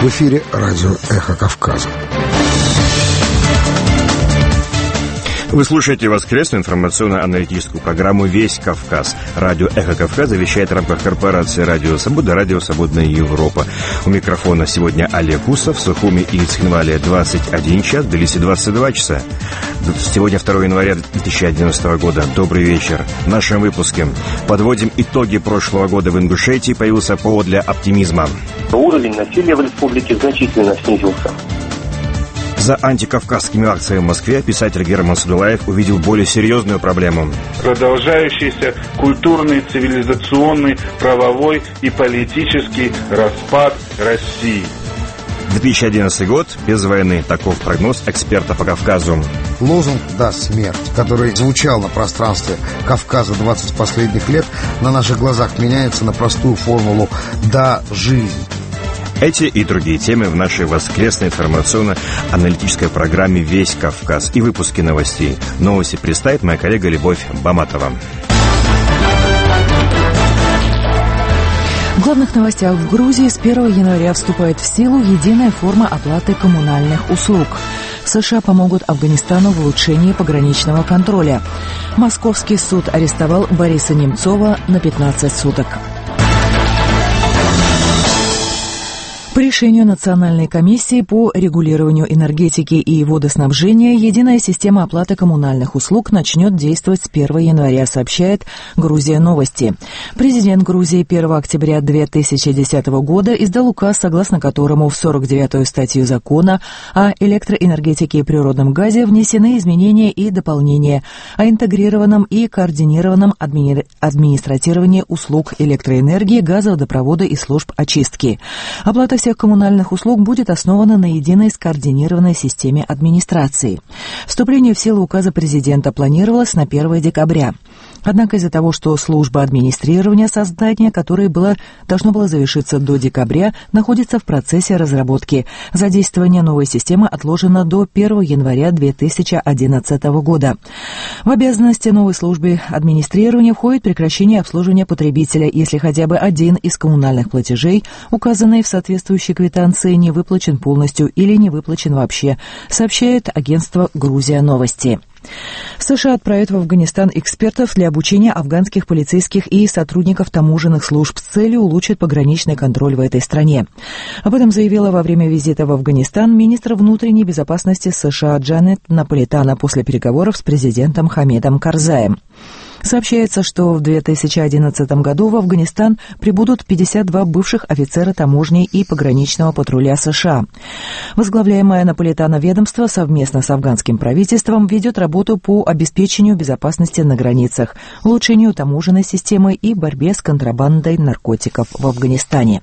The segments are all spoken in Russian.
В эфире радио «Эхо Кавказа». Вы слушаете воскресную информационно-аналитическую программу «Весь Кавказ». Радио «Эхо Кавказа» вещает в рамках корпорации «Радио Свобода», «Радио Свободная Европа». У микрофона сегодня Олег Усов, в Сухуми и Цхинвале 21 час, в Тбилиси 22 часа. Сегодня 2 января 2011 года. Добрый вечер. В нашем выпуске подводим итоги прошлого года в Ингушетии. Появился повод для оптимизма. Уровень насилия в республике значительно снизился. За антикавказскими акциями в Москве писатель Герман Садулаев увидел более серьезную проблему. Продолжающийся культурный, цивилизационный, правовой и политический распад России. 2011 год без войны. Таков прогноз эксперта по Кавказу. Лозунг «Да, смерть», который звучал на пространстве Кавказа 20 последних лет, на наших глазах меняется на простую формулу «Да, жизнь». Эти и другие темы в нашей воскресной информационно-аналитической программе «Весь Кавказ» и выпуске новостей. Новости представит моя коллега Любовь Баматова. В главных новостях: в Грузии с 1 января вступает в силу единая форма оплаты коммунальных услуг. США помогут Афганистану в улучшении пограничного контроля. Московский суд арестовал Бориса Немцова на 15 суток. По решению Национальной комиссии по регулированию энергетики и водоснабжения единая система оплаты коммунальных услуг начнет действовать с 1 января, сообщает «Грузия Новости». Президент Грузии 1 октября 2010 года издал указ, согласно которому в 49-ю статью закона о электроэнергетике и природном газе внесены изменения и дополнения о интегрированном и координированном администрировании услуг электроэнергии, газа, водопровода и служб очистки. Оплата всех коммунальных услуг будет основана на единой скоординированной системе администрации. Вступление в силу указа президента планировалось на 1 декабря. Однако из-за того, что служба администрирования, создание которой должно было завершиться до декабря, находится в процессе разработки, задействование новой системы отложено до 1 января 2011 года. В обязанности новой службы администрирования входит прекращение обслуживания потребителя, если хотя бы один из коммунальных платежей, указанный в соответствующей квитанции, не выплачен полностью или не выплачен вообще, сообщает агентство «Грузия Новости». США отправят в Афганистан экспертов для обучения афганских полицейских и сотрудников таможенных служб с целью улучшить пограничный контроль в этой стране. Об этом заявила во время визита в Афганистан министр внутренней безопасности США Джанет Наполитано после переговоров с президентом Хамидом Карзаем. Сообщается, что в 2011 году в Афганистан прибудут 52 бывших офицера таможни и пограничного патруля США. Возглавляемое Наполитано ведомство совместно с афганским правительством ведет работу по обеспечению безопасности на границах, улучшению таможенной системы и борьбе с контрабандой наркотиков в Афганистане.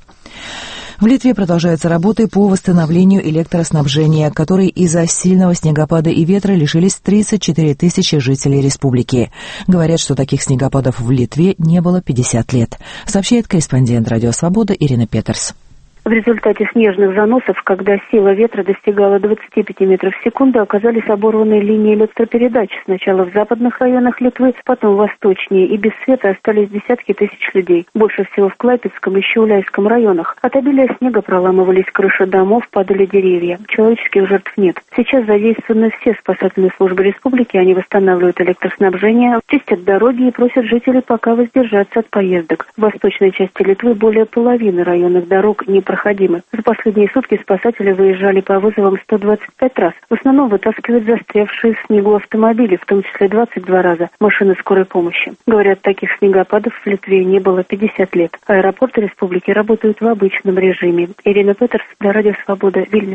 В Литве продолжаются работы по восстановлению электроснабжения, которой из-за сильного снегопада и ветра лишились 34 тысячи жителей республики. Говорят, что таких снегопадов в Литве не было 50 лет, сообщает корреспондент «Радио Свобода» Ирина Петерс. В результате снежных заносов, когда сила ветра достигала 25 метров в секунду, оказались оборваны линии электропередач. Сначала в западных районах Литвы, потом восточнее, и без света остались десятки тысяч людей. Больше всего в Клайпедском и Щауляйском районах. От обилия снега проламывались крыши домов, падали деревья. Человеческих жертв нет. Сейчас задействованы все спасательные службы республики. Они восстанавливают электроснабжение, чистят дороги и просят жителей пока воздержаться от поездок. В восточной части Литвы более половины районных дорог не проходимы. За последние сутки спасатели выезжали по вызовам 125 раз. В основном вытаскивают застрявшие в снегу автомобили, в том числе 22 раза машины скорой помощи. Говорят, таких снегопадов в Литве не было 50 лет. Аэропорты республики работают в обычном режиме. Ирина Петерс, для Радио Свобода, Вильнюс.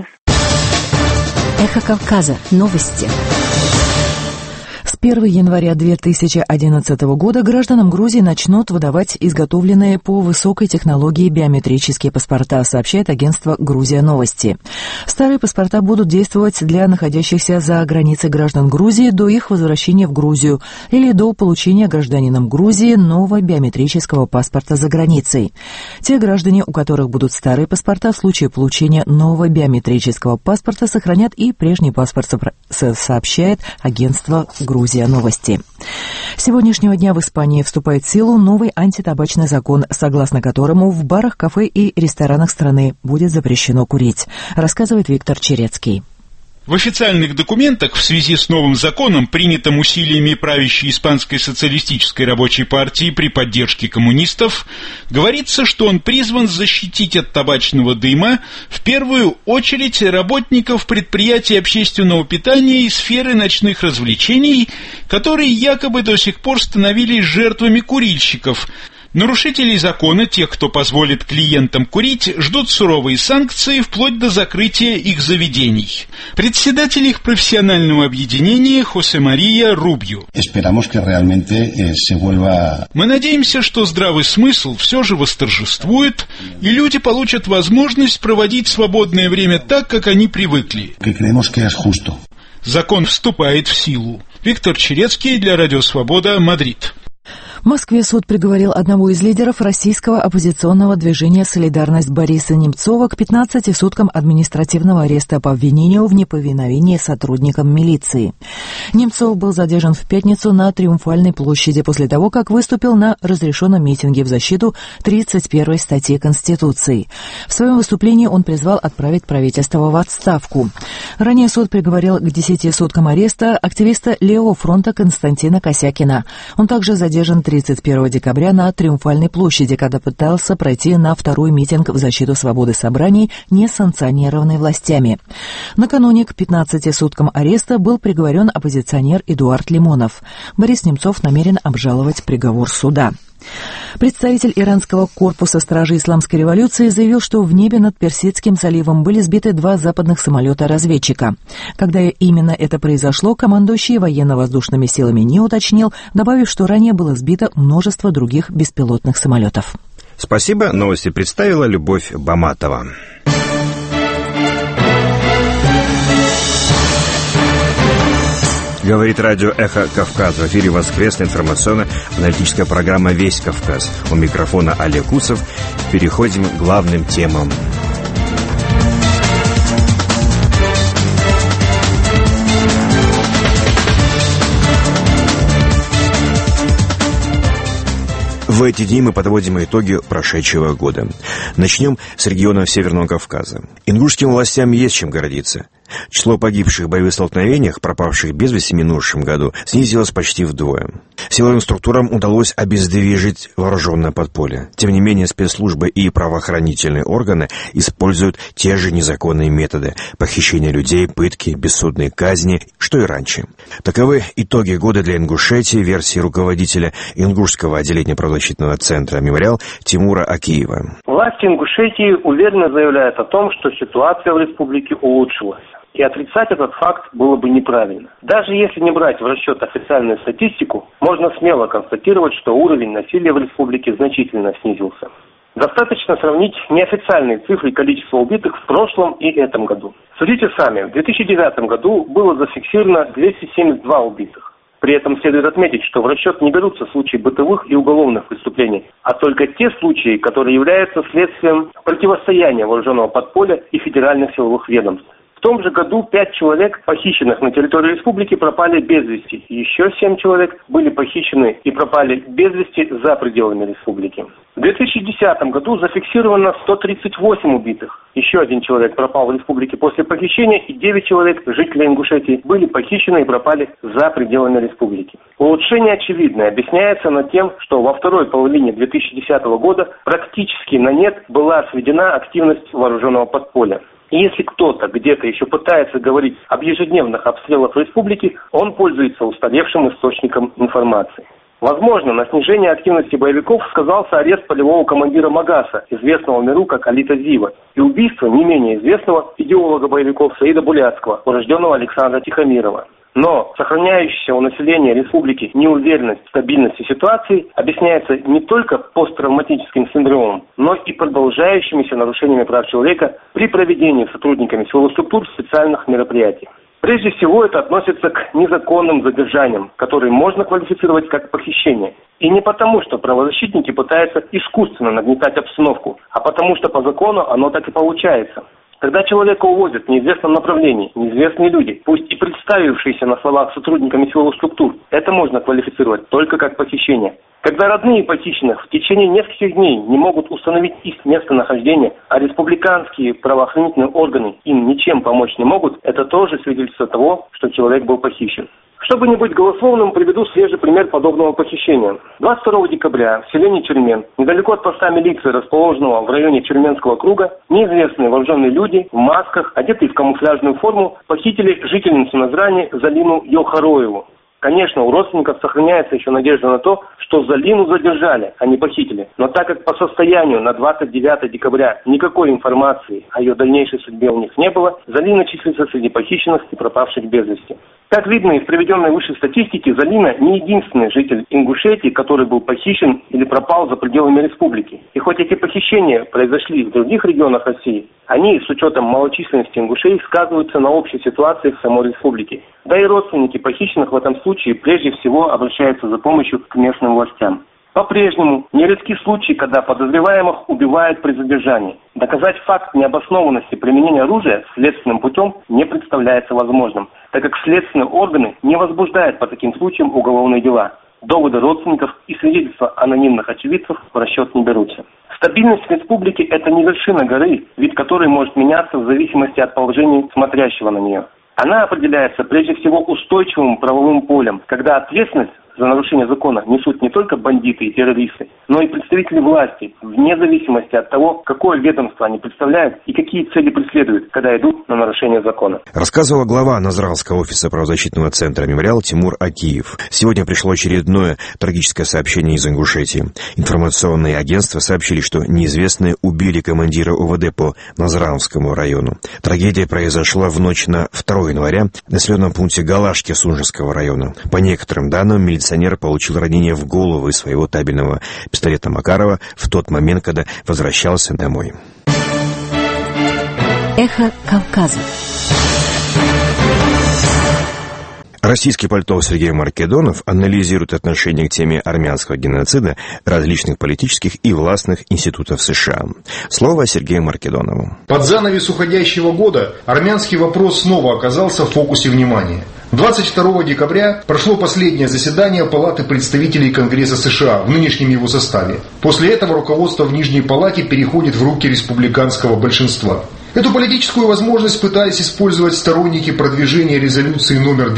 Эхо Кавказа. Новости. С 1 января 2011 года гражданам Грузии начнут выдавать изготовленные по высокой технологии биометрические паспорта, сообщает агентство «Грузия Новости». Старые паспорта будут действовать для находящихся за границей граждан Грузии до их возвращения в Грузию или до получения гражданином Грузии нового биометрического паспорта за границей. Те граждане, у которых будут старые паспорта, в случае получения нового биометрического паспорта сохранят и прежний паспорт, сообщает агентство «Грузия Грузия. Новости. С сегодняшнего дня в Испании вступает в силу новый антитабачный закон, согласно которому в барах, кафе и ресторанах страны будет запрещено курить, рассказывает Виктор Черецкий. В официальных документах в связи с новым законом, принятым усилиями правящей Испанской социалистической рабочей партии при поддержке коммунистов, говорится, что он призван защитить от табачного дыма в первую очередь работников предприятий общественного питания и сферы ночных развлечений, которые якобы до сих пор становились жертвами курильщиков. Нарушителей закона, тех, кто позволит клиентам курить, ждут суровые санкции вплоть до закрытия их заведений. Председатель их профессионального объединения Хосе Мария Рубью. Мы надеемся, что здравый смысл все же восторжествует, и люди получат возможность проводить свободное время так, как они привыкли. Закон вступает в силу. Виктор Черецкий для Радио Свобода, Мадрид. В Москве суд приговорил одного из лидеров российского оппозиционного движения «Солидарность» Бориса Немцова к 15 суткам административного ареста по обвинению в неповиновении сотрудникам милиции. Немцов был задержан в пятницу на Триумфальной площади после того, как выступил на разрешенном митинге в защиту 31 статьи Конституции. В своем выступлении он призвал отправить правительство в отставку. Ранее суд приговорил к 10 суткам ареста активиста Левого фронта Константина Косякина. Он также задержан 31 декабря на Триумфальной площади, когда пытался пройти на второй митинг в защиту свободы собраний, не санкционированный властями. Накануне к 15 суткам ареста был приговорен оппозиционер Эдуард Лимонов. Борис Немцов намерен обжаловать приговор суда. Представитель иранского корпуса стражи исламской революции заявил, что в небе над Персидским заливом были сбиты 2 западных самолета-разведчика. Когда именно это произошло, командующий военно-воздушными силами не уточнил, добавив, что ранее было сбито множество других беспилотных самолетов. Спасибо. Новости представила Любовь Баматова. Говорит радио «Эхо Кавказ». В эфире воскресная информационно-аналитическая программа «Весь Кавказ». У микрофона Олег Усов. Переходим к главным темам. В эти дни мы подводим итоги прошедшего года. Начнем с региона Северного Кавказа. Ингушским властям есть чем гордиться. Число погибших в боевых столкновениях, пропавших без вести в минувшем году, снизилось почти вдвое. Силовым структурам удалось обездвижить вооруженное подполье. Тем не менее, спецслужбы и правоохранительные органы используют те же незаконные методы – похищения людей, пытки, бессудные казни, что и раньше. Таковы итоги года для Ингушетии, версии руководителя Ингушского отделения правозащитного центра «Мемориал» Тимура Акиева. Власти Ингушетии уверенно заявляют о том, что ситуация в республике улучшилась. И отрицать этот факт было бы неправильно. Даже если не брать в расчет официальную статистику, можно смело констатировать, что уровень насилия в республике значительно снизился. Достаточно сравнить неофициальные цифры количества убитых в прошлом и этом году. Судите сами, в 2009 году было зафиксировано 272 убитых. При этом следует отметить, что в расчет не берутся случаи бытовых и уголовных преступлений, а только те случаи, которые являются следствием противостояния вооруженного подполья и федеральных силовых ведомств. В том же году 5 человек, похищенных на территории республики, пропали без вести. Еще 7 человек были похищены и пропали без вести за пределами республики. В 2010 году зафиксировано 138 убитых. Еще 1 человек пропал в республике после похищения, и 9 человек, жителей Ингушетии, были похищены и пропали за пределами республики. Улучшение очевидное объясняется над тем, что во второй половине 2010 года практически на нет была сведена активность вооруженного подполья. И если кто-то где-то еще пытается говорить об ежедневных обстрелах республики, он пользуется устаревшим источником информации. Возможно, на снижение активности боевиков сказался арест полевого командира Магаса, известного в миру как Алита Зива, и убийство не менее известного идеолога боевиков Саида Буляцкого, урожденного Александра Тихомирова. Но сохраняющаяся у населения республики неуверенность в стабильности ситуации объясняется не только посттравматическим синдромом, но и продолжающимися нарушениями прав человека при проведении сотрудниками силовых структур специальных мероприятий. Прежде всего это относится к незаконным задержаниям, которые можно квалифицировать как похищение. И не потому, что правозащитники пытаются искусственно нагнетать обстановку, а потому что по закону оно так и получается. Когда человека увозят в неизвестном направлении, неизвестные люди, пусть и представившиеся на словах сотрудниками силовых структур, это можно квалифицировать только как похищение. Когда родные похищенных в течение нескольких дней не могут установить их местонахождение, а республиканские правоохранительные органы им ничем помочь не могут, это тоже свидетельство того, что человек был похищен. Чтобы не быть голословным, приведу свежий пример подобного похищения. 22 декабря в селении Чермен, недалеко от поста милиции, расположенного в районе Черменского круга, неизвестные вооруженные люди в масках, одетые в камуфляжную форму, похитили жительницу Назрани Залину Йохароеву. Конечно, у родственников сохраняется еще надежда на то, что Залину задержали, а не похитили. Но так как по состоянию на 29 декабря никакой информации о ее дальнейшей судьбе у них не было, Залина числится среди похищенных и пропавших без вести. Как видно из приведенной выше статистики, Залина не единственный житель Ингушетии, который был похищен или пропал за пределами республики. И хоть эти похищения произошли в других регионах России, они, с учетом малочисленности ингушей, сказываются на общей ситуации в самой республике. Да и родственники похищенных в этом случае прежде всего обращаются за помощью к местным властям. По-прежнему нередки случаи, когда подозреваемых убивают при задержании. Доказать факт необоснованности применения оружия следственным путем не представляется возможным, так как следственные органы не возбуждают по таким случаям уголовные дела. Доводы родственников и свидетельства анонимных очевидцев в расчет не берутся. Стабильность республики – это не вершина горы, вид которой может меняться в зависимости от положения смотрящего на нее. Она определяется прежде всего устойчивым правовым полем, когда ответственность за нарушение закона несут не только бандиты и террористы, но и представители власти, вне зависимости от того, какое ведомство они представляют и какие цели преследуют, когда идут на нарушение закона. Рассказывала глава Назранского офиса правозащитного центра «Мемориал» Тимур Акиев. Сегодня пришло очередное трагическое сообщение из Ингушетии. Информационные агентства сообщили, что неизвестные убили командира ОВД по Назранскому району. Трагедия произошла в ночь на 2 января в населенном пункте Галашки Сунжинского района. По некоторым данным, милиционер получил ранение в голову из своего табельного пистолета Макарова в тот момент, когда возвращался домой. Эхо Кавказа. Российский политолог Сергей Маркедонов анализирует отношение к теме армянского геноцида различных политических и властных институтов США. Слово Сергею Маркедонову. Под занавес уходящего года армянский вопрос снова оказался в фокусе внимания. 22 декабря прошло последнее заседание Палаты представителей Конгресса США в нынешнем его составе. После этого руководство в Нижней Палате переходит в руки республиканского большинства. Эту политическую возможность пытались использовать сторонники продвижения резолюции номер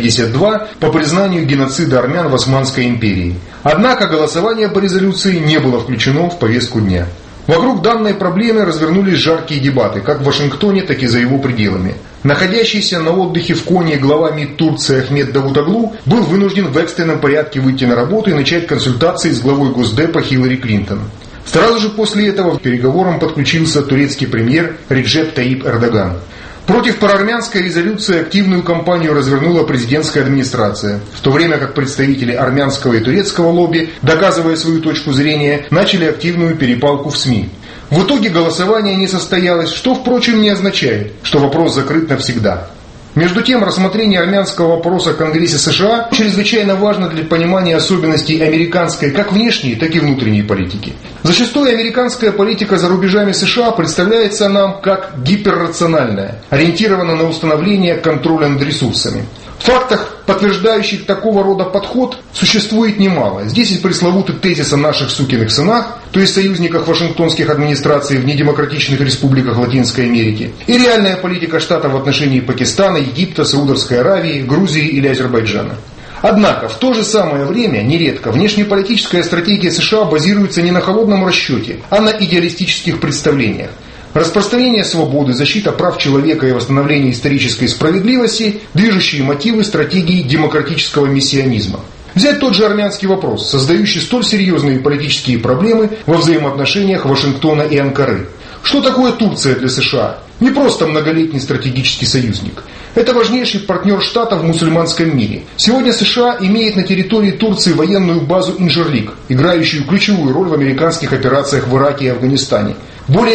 252 по признанию геноцида армян в Османской империи. Однако голосование по резолюции не было включено в повестку дня. Вокруг данной проблемы развернулись жаркие дебаты, как в Вашингтоне, так и за его пределами. Находящийся на отдыхе в Коне глава МИД Турции Ахмед Давутоглу был вынужден в экстренном порядке выйти на работу и начать консультации с главой Госдепа Хиллари Клинтон. Сразу же после этого к переговорам подключился турецкий премьер Реджеп Таип Эрдоган. Против проармянской резолюции активную кампанию развернула президентская администрация, в то время как представители армянского и турецкого лобби, доказывая свою точку зрения, начали активную перепалку в СМИ. В итоге голосование не состоялось, что, впрочем, не означает, что вопрос закрыт навсегда. Между тем, рассмотрение армянского вопроса в Конгрессе США чрезвычайно важно для понимания особенностей американской как внешней, так и внутренней политики. Зачастую американская политика за рубежами США представляется нам как гиперрациональная, ориентирована на установление контроля над ресурсами. Фактов, подтверждающих такого рода подход, существует немало. Здесь и пресловутый тезис о наших сукиных сынах, то есть союзниках вашингтонских администраций в недемократичных республиках Латинской Америки, и реальная политика штатов в отношении Пакистана, Египта, Саудовской Аравии, Грузии или Азербайджана. Однако в то же самое время нередко внешнеполитическая стратегия США базируется не на холодном расчете, а на идеалистических представлениях. Распространение свободы, защита прав человека и восстановление исторической справедливости – движущие мотивы стратегии демократического мессианизма. Взять тот же армянский вопрос, создающий столь серьезные политические проблемы во взаимоотношениях Вашингтона и Анкары. Что такое Турция для США? Не просто многолетний стратегический союзник. Это важнейший партнер Штатов в мусульманском мире. Сегодня США имеет на территории Турции военную базу Инжерлик, играющую ключевую роль в американских операциях в Ираке и Афганистане. Более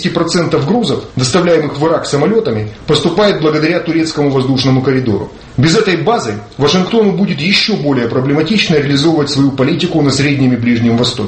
70% грузов, доставляемых в Ирак самолетами, поступает благодаря турецкому воздушному коридору. Без этой базы Вашингтону будет еще более проблематично реализовывать свою политику на Среднем и Ближнем Востоке.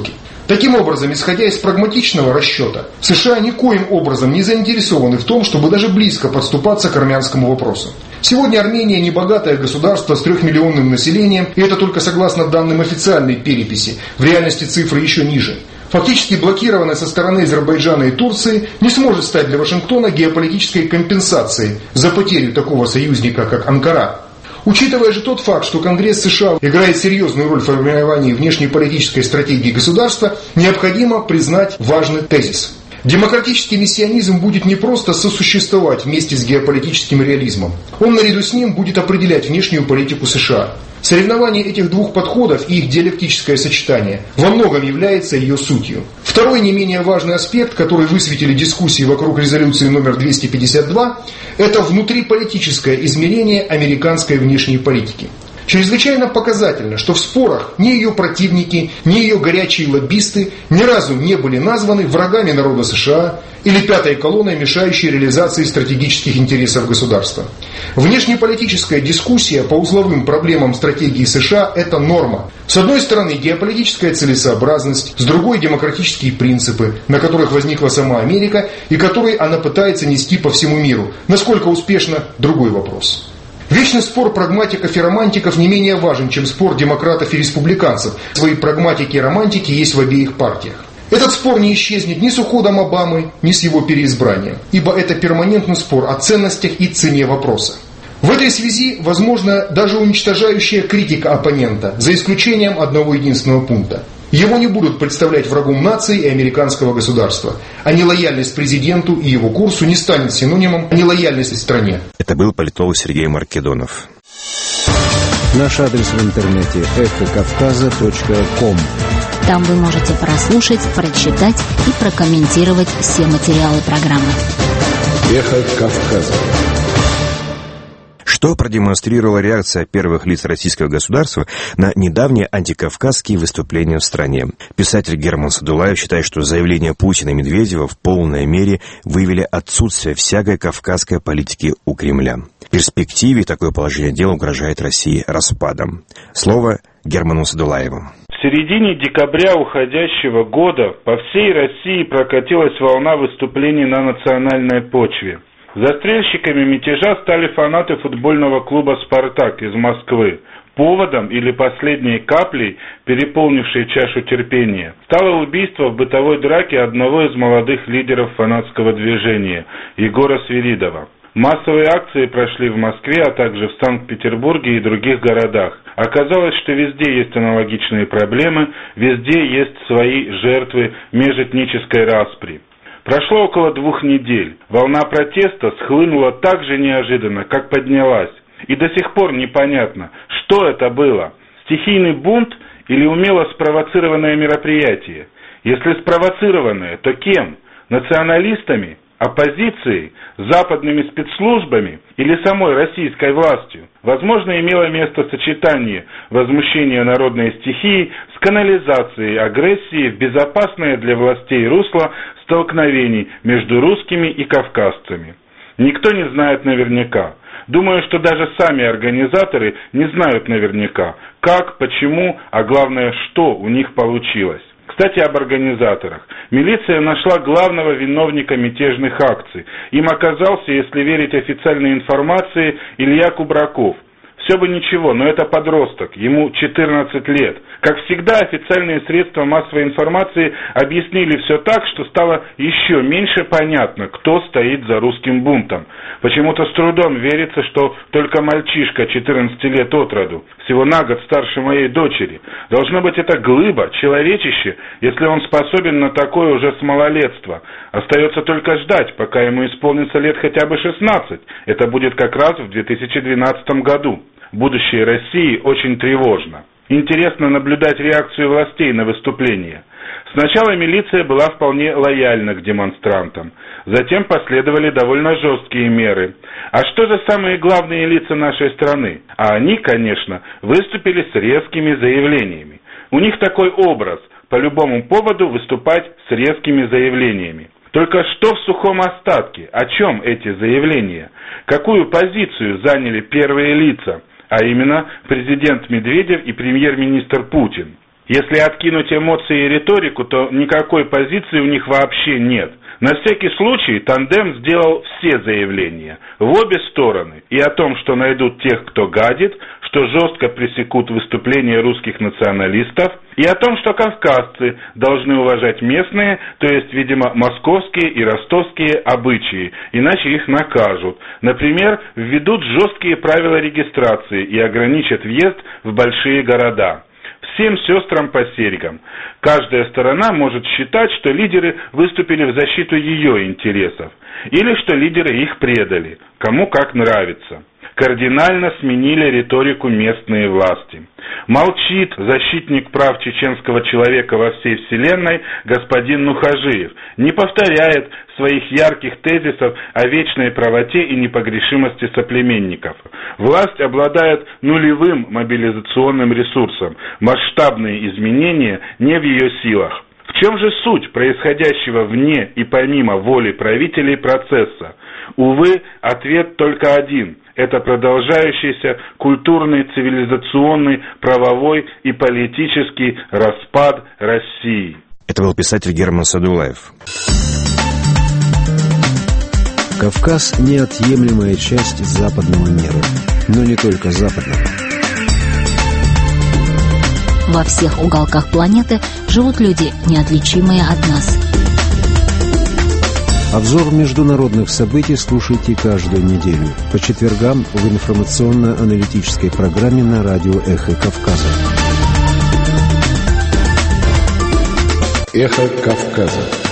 Таким образом, исходя из прагматичного расчета, США никоим образом не заинтересованы в том, чтобы даже близко подступаться к армянскому вопросу. Сегодня Армения небогатое государство с 3-миллионным населением, и это только согласно данным официальной переписи. В реальности цифры еще ниже. Фактически блокированная со стороны Азербайджана и Турции не сможет стать для Вашингтона геополитической компенсацией за потерю такого союзника, как Анкара. Учитывая же тот факт, что Конгресс США играет серьезную роль в формировании внешнеполитической стратегии государства, необходимо признать важный тезис. Демократический мессианизм будет не просто сосуществовать вместе с геополитическим реализмом. Он наряду с ним будет определять внешнюю политику США. Соревнование этих двух подходов и их диалектическое сочетание во многом является ее сутью. Второй не менее важный аспект, который высветили дискуссии вокруг резолюции номер 252, это внутриполитическое измерение американской внешней политики. Чрезвычайно показательно, что в спорах ни ее противники, ни ее горячие лоббисты ни разу не были названы врагами народа США или пятой колонной, мешающей реализации стратегических интересов государства. Внешнеполитическая дискуссия по узловым проблемам стратегии США – это норма. С одной стороны геополитическая целесообразность, с другой демократические принципы, на которых возникла сама Америка и которые она пытается нести по всему миру. Насколько успешно – другой вопрос. Вечный спор прагматиков и романтиков не менее важен, чем спор демократов и республиканцев. Свои прагматики и романтики есть в обеих партиях. Этот спор не исчезнет ни с уходом Обамы, ни с его переизбранием, ибо это перманентный спор о ценностях и цене вопроса. В этой связи возможна даже уничтожающая критика оппонента, за исключением одного единственного пункта. Его не будут представлять врагом нации и американского государства. А нелояльность президенту и его курсу не станет синонимом нелояльности стране. Это был политолог Сергей Маркедонов. Наш адрес в интернете эхокавказа.ком. Там вы можете прослушать, прочитать и прокомментировать все материалы программы. Эхо Кавказа. Что продемонстрировала реакция первых лиц российского государства на недавние антикавказские выступления в стране. Писатель Герман Садулаев считает, что заявления Путина и Медведева в полной мере выявили отсутствие всякой кавказской политики у Кремля. В перспективе такое положение дел угрожает России распадом. Слово Герману Садулаеву. В середине декабря уходящего года по всей России прокатилась волна выступлений на национальной почве. Застрельщиками мятежа стали фанаты футбольного клуба «Спартак» из Москвы. Поводом или последней каплей, переполнившей чашу терпения, стало убийство в бытовой драке одного из молодых лидеров фанатского движения, Егора Свиридова. Массовые акции прошли в Москве, а также в Санкт-Петербурге и других городах. Оказалось, что везде есть аналогичные проблемы, везде есть свои жертвы межэтнической распри. Прошло около 2 недель. Волна протеста схлынула так же неожиданно, как поднялась. И до сих пор непонятно, что это было. Стихийный бунт или умело спровоцированное мероприятие? Если спровоцированное, то кем? Националистами? Оппозицией, западными спецслужбами или самой российской властью? Возможно, имело место сочетание возмущения народной стихии с канализацией агрессии в безопасное для властей русло столкновений между русскими и кавказцами. Никто не знает наверняка. Думаю, что даже сами организаторы не знают наверняка, как, почему, а главное, что у них получилось. Кстати, об организаторах. Милиция нашла главного виновника мятежных акций. Им оказался, если верить официальной информации, Илья Кубраков. Все бы ничего, но это подросток, ему 14 лет. Как всегда, официальные средства массовой информации объяснили все так, что стало еще меньше понятно, кто стоит за русским бунтом. Почему-то с трудом верится, что только мальчишка 14 лет от роду, всего на год старше моей дочери. Должно быть, это глыба, человечище, если он способен на такое уже с малолетства. Остается только ждать, пока ему исполнится лет хотя бы 16. Это будет как раз в 2012 году. Будущее России очень тревожно. Интересно наблюдать реакцию властей на выступление. Сначала милиция была вполне лояльна к демонстрантам. Затем последовали довольно жесткие меры. А что же самые главные лица нашей страны? А они, конечно, выступили с резкими заявлениями. У них такой образ – по любому поводу выступать с резкими заявлениями. Только что в сухом остатке? О чем эти заявления? Какую позицию заняли первые лица? А именно президент Медведев и премьер-министр Путин. Если откинуть эмоции и риторику, то никакой позиции у них вообще нет. На всякий случай тандем сделал все заявления в обе стороны и о том, что найдут тех, кто гадит, что жестко пресекут выступления русских националистов, и о том, что кавказцы должны уважать местные, то есть, видимо, московские и ростовские обычаи, иначе их накажут. Например, введут жесткие правила регистрации и ограничат въезд в большие города. Всем сестрам по серьгам. Каждая сторона может считать, что лидеры выступили в защиту ее интересов, или что лидеры их предали, кому как нравится. Кардинально сменили риторику местные власти. Молчит защитник прав чеченского человека во всей вселенной господин Нухажиев, не повторяет своих ярких тезисов о вечной правоте и непогрешимости соплеменников. Власть обладает нулевым мобилизационным ресурсом. Масштабные изменения не в ее силах. В чем же суть происходящего вне и помимо воли правителей процесса? Увы, ответ только один. Это продолжающийся культурный, цивилизационный, правовой и политический распад России. Это был писатель Герман Садулаев. Кавказ – неотъемлемая часть западного мира, но не только западного. Во всех уголках планеты живут люди, неотличимые от нас. Обзор международных событий слушайте каждую неделю по четвергам в информационно-аналитической программе на радио «Эхо Кавказа». «Эхо Кавказа».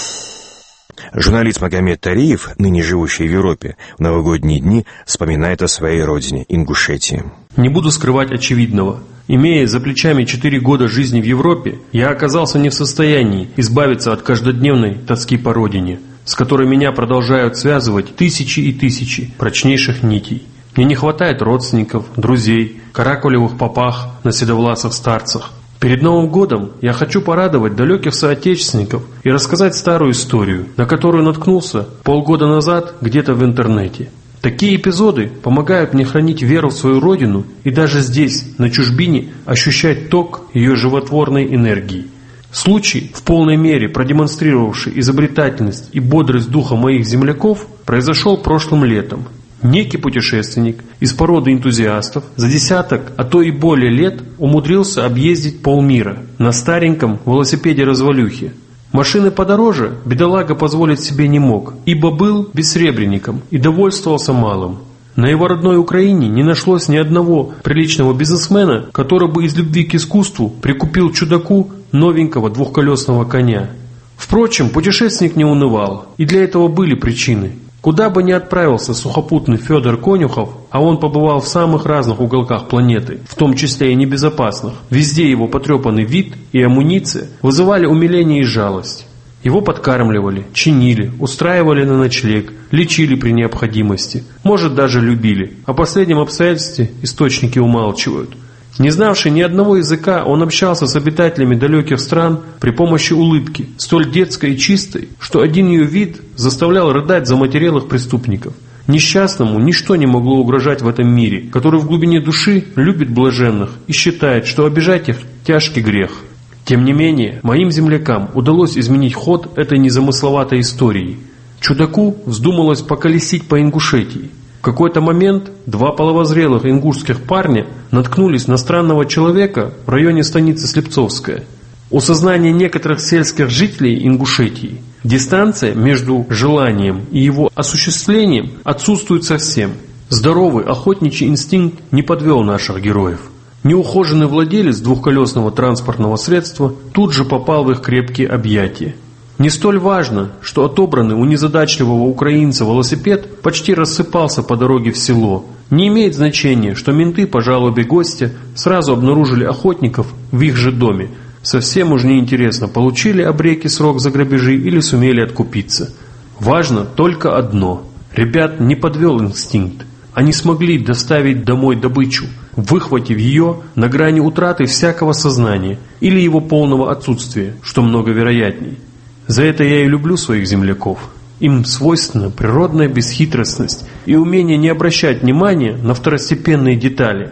Журналист Магомед Тариев, ныне живущий в Европе, в новогодние дни вспоминает о своей родине, Ингушетии. Не буду скрывать очевидного. Имея за плечами 4 года жизни в Европе, я оказался не в состоянии избавиться от каждодневной тоски по родине, с которой меня продолжают связывать тысячи и тысячи прочнейших нитей. Мне не хватает родственников, друзей, каракулевых попах на седовласых старцах. Перед Новым годом я хочу порадовать далеких соотечественников и рассказать старую историю, на которую наткнулся полгода назад где-то в интернете. Такие эпизоды помогают мне хранить веру в свою родину и даже здесь, на чужбине, ощущать ток ее животворной энергии. Случай, в полной мере продемонстрировавший изобретательность и бодрость духа моих земляков, произошел прошлым летом. Некий путешественник из породы энтузиастов за десяток, а то и более лет умудрился объездить полмира на стареньком велосипеде-развалюхе. Машины подороже бедолага позволить себе не мог, ибо был бессребренником и довольствовался малым. На его родной Украине не нашлось ни одного приличного бизнесмена, который бы из любви к искусству прикупил чудаку новенького двухколесного коня. Впрочем, путешественник не унывал, и для этого были причины. Куда бы ни отправился сухопутный Федор Конюхов, а он побывал в самых разных уголках планеты, в том числе и небезопасных, везде его потрепанный вид и амуниция вызывали умиление и жалость. Его подкармливали, чинили, устраивали на ночлег, лечили при необходимости, может даже любили. О последнем обстоятельстве источники умалчивают. Не знавший ни одного языка, он общался с обитателями далеких стран при помощи улыбки, столь детской и чистой, что один ее вид заставлял рыдать заматерелых преступников. Несчастному ничто не могло угрожать в этом мире, который в глубине души любит блаженных и считает, что обижать их – тяжкий грех. Тем не менее, моим землякам удалось изменить ход этой незамысловатой истории. Чудаку вздумалось поколесить по Ингушетии. В какой-то момент 2 половозрелых ингушских парня наткнулись на странного человека в районе станицы Слепцовская. У сознания некоторых сельских жителей Ингушетии дистанция между желанием и его осуществлением отсутствует совсем. Здоровый охотничий инстинкт не подвел наших героев. Неухоженный владелец двухколесного транспортного средства тут же попал в их крепкие объятия. Не столь важно, что отобранный у незадачливого украинца велосипед почти рассыпался по дороге в село. Не имеет значения, что менты по жалобе гостя сразу обнаружили охотников в их же доме. Совсем уж неинтересно, получили обреки срок за грабежи или сумели откупиться. Важно только одно. Ребят не подвел инстинкт. Они смогли доставить домой добычу, выхватив ее на грани утраты всякого сознания или его полного отсутствия, что много вероятней. За это я и люблю своих земляков. Им свойственна природная бесхитростность и умение не обращать внимания на второстепенные детали.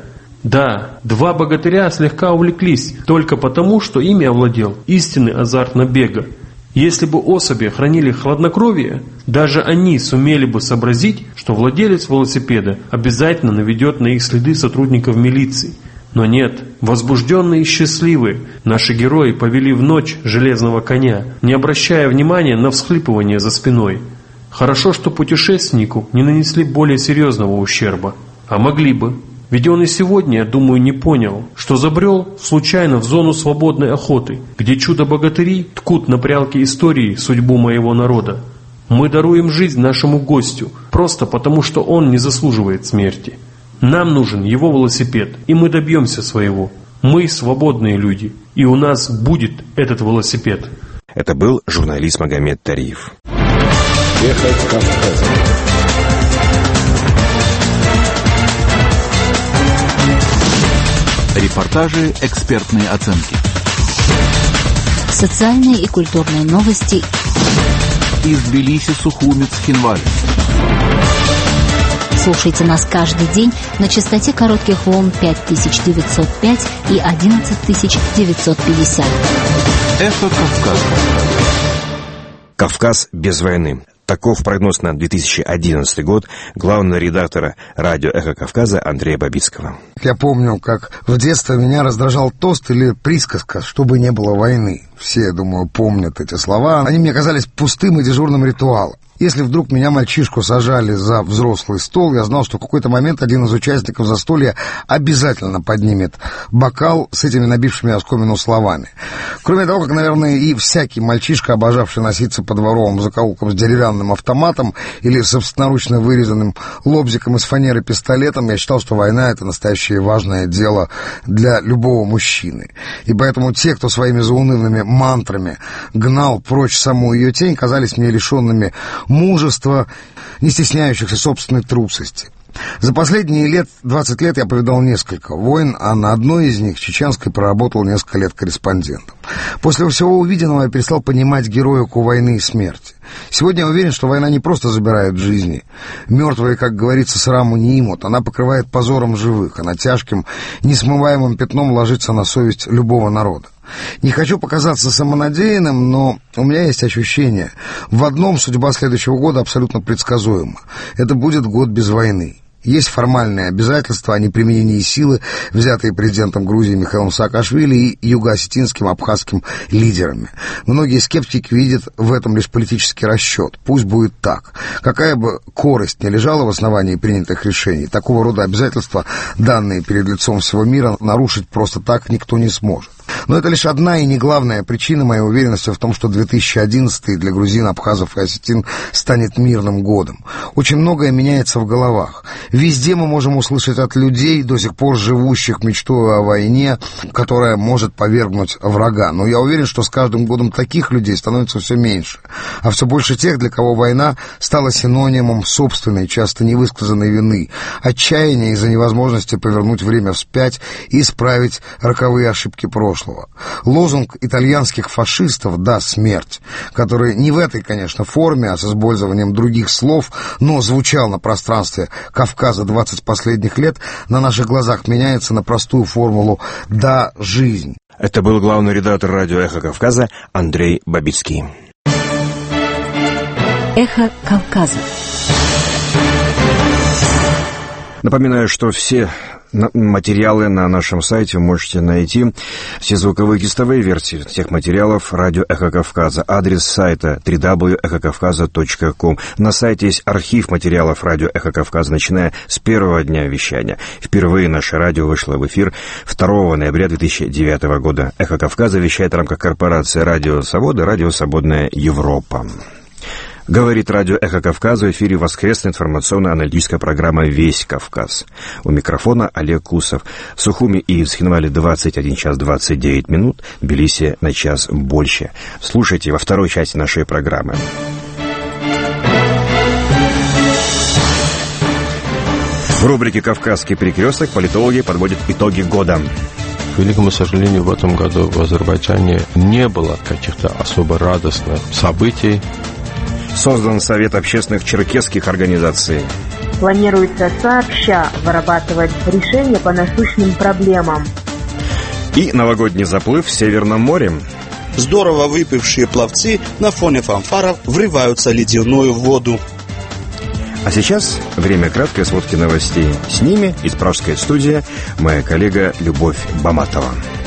Да, два богатыря слегка увлеклись только потому, что ими овладел истинный азарт набега. Если бы особи хранили хладнокровие, даже они сумели бы сообразить, что владелец велосипеда обязательно наведет на их следы сотрудников милиции. Но нет, возбужденные и счастливые, наши герои повели в ночь железного коня, не обращая внимания на всхлипывание за спиной. Хорошо, что путешественнику не нанесли более серьезного ущерба. А могли бы. Ведь он и сегодня, я думаю, не понял, что забрел случайно в зону свободной охоты, где чудо-богатыри ткут на прялке истории судьбу моего народа. Мы даруем жизнь нашему гостю, просто потому, что он не заслуживает смерти. Нам нужен его велосипед, и мы добьемся своего. Мы свободные люди, и у нас будет этот велосипед. Это был журналист Магомед Тариев. Ехать Кавказом. Репортажи, экспертные оценки. Социальные и культурные новости. Из Тбилиси, Сухуми, Цхинвали. Слушайте нас каждый день на частоте коротких волн 5905 и 11950. Эхо Кавказа. Кавказ без войны. Таков прогноз на 2011 год главного редактора радио «Эхо Кавказа» Андрея Бабицкого. Я помню, как в детстве меня раздражал тост или присказка «чтобы не было войны». Все, я думаю, помнят эти слова. Они мне казались пустым и дежурным ритуалом. Если вдруг меня, мальчишку, сажали за взрослый стол, я знал, что в какой-то момент один из участников застолья обязательно поднимет бокал с этими набившими оскомину словами. Кроме того, как, наверное, и всякий мальчишка, обожавший носиться по дворовым закоулкам с деревянным автоматом или собственноручно вырезанным лобзиком из фанеры пистолетом, я считал, что война — это настоящее важное дело для любого мужчины. И поэтому те, кто своими заунывными мантрами гнал прочь саму ее тень, казались мне лишенными мужества, не стесняющихся собственной трусости. За последние 20 лет я повидал несколько войн, а на одной из них, чеченской, проработал несколько лет корреспондентом. После всего увиденного я перестал понимать героику войны и смерти. Сегодня я уверен, что война не просто забирает жизни. Мертвые, как говорится, сраму не имут. Она покрывает позором живых. Она тяжким, несмываемым пятном ложится на совесть любого народа. Не хочу показаться самонадеянным, но у меня есть ощущение. В одном судьба следующего года абсолютно предсказуема. Это будет год без войны. Есть формальные обязательства о неприменении силы, взятые президентом Грузии Михаилом Саакашвили и юго-осетинским абхазским лидерами. Многие скептики видят в этом лишь политический расчет. Пусть будет так. Какая бы корость ни лежала в основании принятых решений, такого рода обязательства, данные перед лицом всего мира, нарушить просто так никто не сможет. Но это лишь одна и не главная причина моей уверенности в том, что 2011 для грузин, абхазов и осетин станет мирным годом. Очень многое меняется в головах. Везде мы можем услышать от людей, до сих пор живущих мечтой о войне, которая может повергнуть врага. Но я уверен, что с каждым годом таких людей становится все меньше. А все больше тех, для кого война стала синонимом собственной, часто невысказанной вины, отчаяния из-за невозможности повернуть время вспять и исправить роковые ошибки прошлого. Лозунг итальянских фашистов «Да, смерть», который не в этой, конечно, форме, а с использованием других слов, но звучал на пространстве Кавказа 20 последних лет, на наших глазах меняется на простую формулу «Да, жизнь». Это был главный редактор радио «Эхо Кавказа» Андрей Бабицкий. Эхо Кавказа. Напоминаю, что все материалы на нашем сайте вы можете найти, все звуковые и текстовые версии всех материалов радио «Эхо Кавказа». Адрес сайта www.echokavkaza.com. На сайте есть архив материалов радио «Эхо Кавказа», начиная с первого дня вещания. Впервые наше радио вышло в эфир 2 ноября 2009 года. «Эхо Кавказа» вещает в рамках корпорации «Радио Свобода», «Радио Свободная Европа». Говорит радио «Эхо Кавказа», в эфире воскресная информационно-аналитическая программа «Весь Кавказ». У микрофона Олег Кусов. В Сухуми и в Цхинвале 21 час 29 минут, в Тбилиси на час больше. Слушайте во второй части нашей программы. В рубрике «Кавказский перекресток» политологи подводят итоги года. К великому сожалению, в этом году в Азербайджане не было каких-то особо радостных событий. Создан Совет общественных черкесских организаций. Планируется сообща вырабатывать решения по насущным проблемам. И новогодний заплыв в Северном море. Здорово выпившие пловцы на фоне фанфаров врываются в ледяную воду. А сейчас время краткой сводки новостей. С ними из пражской студии моя коллега Любовь Баматова.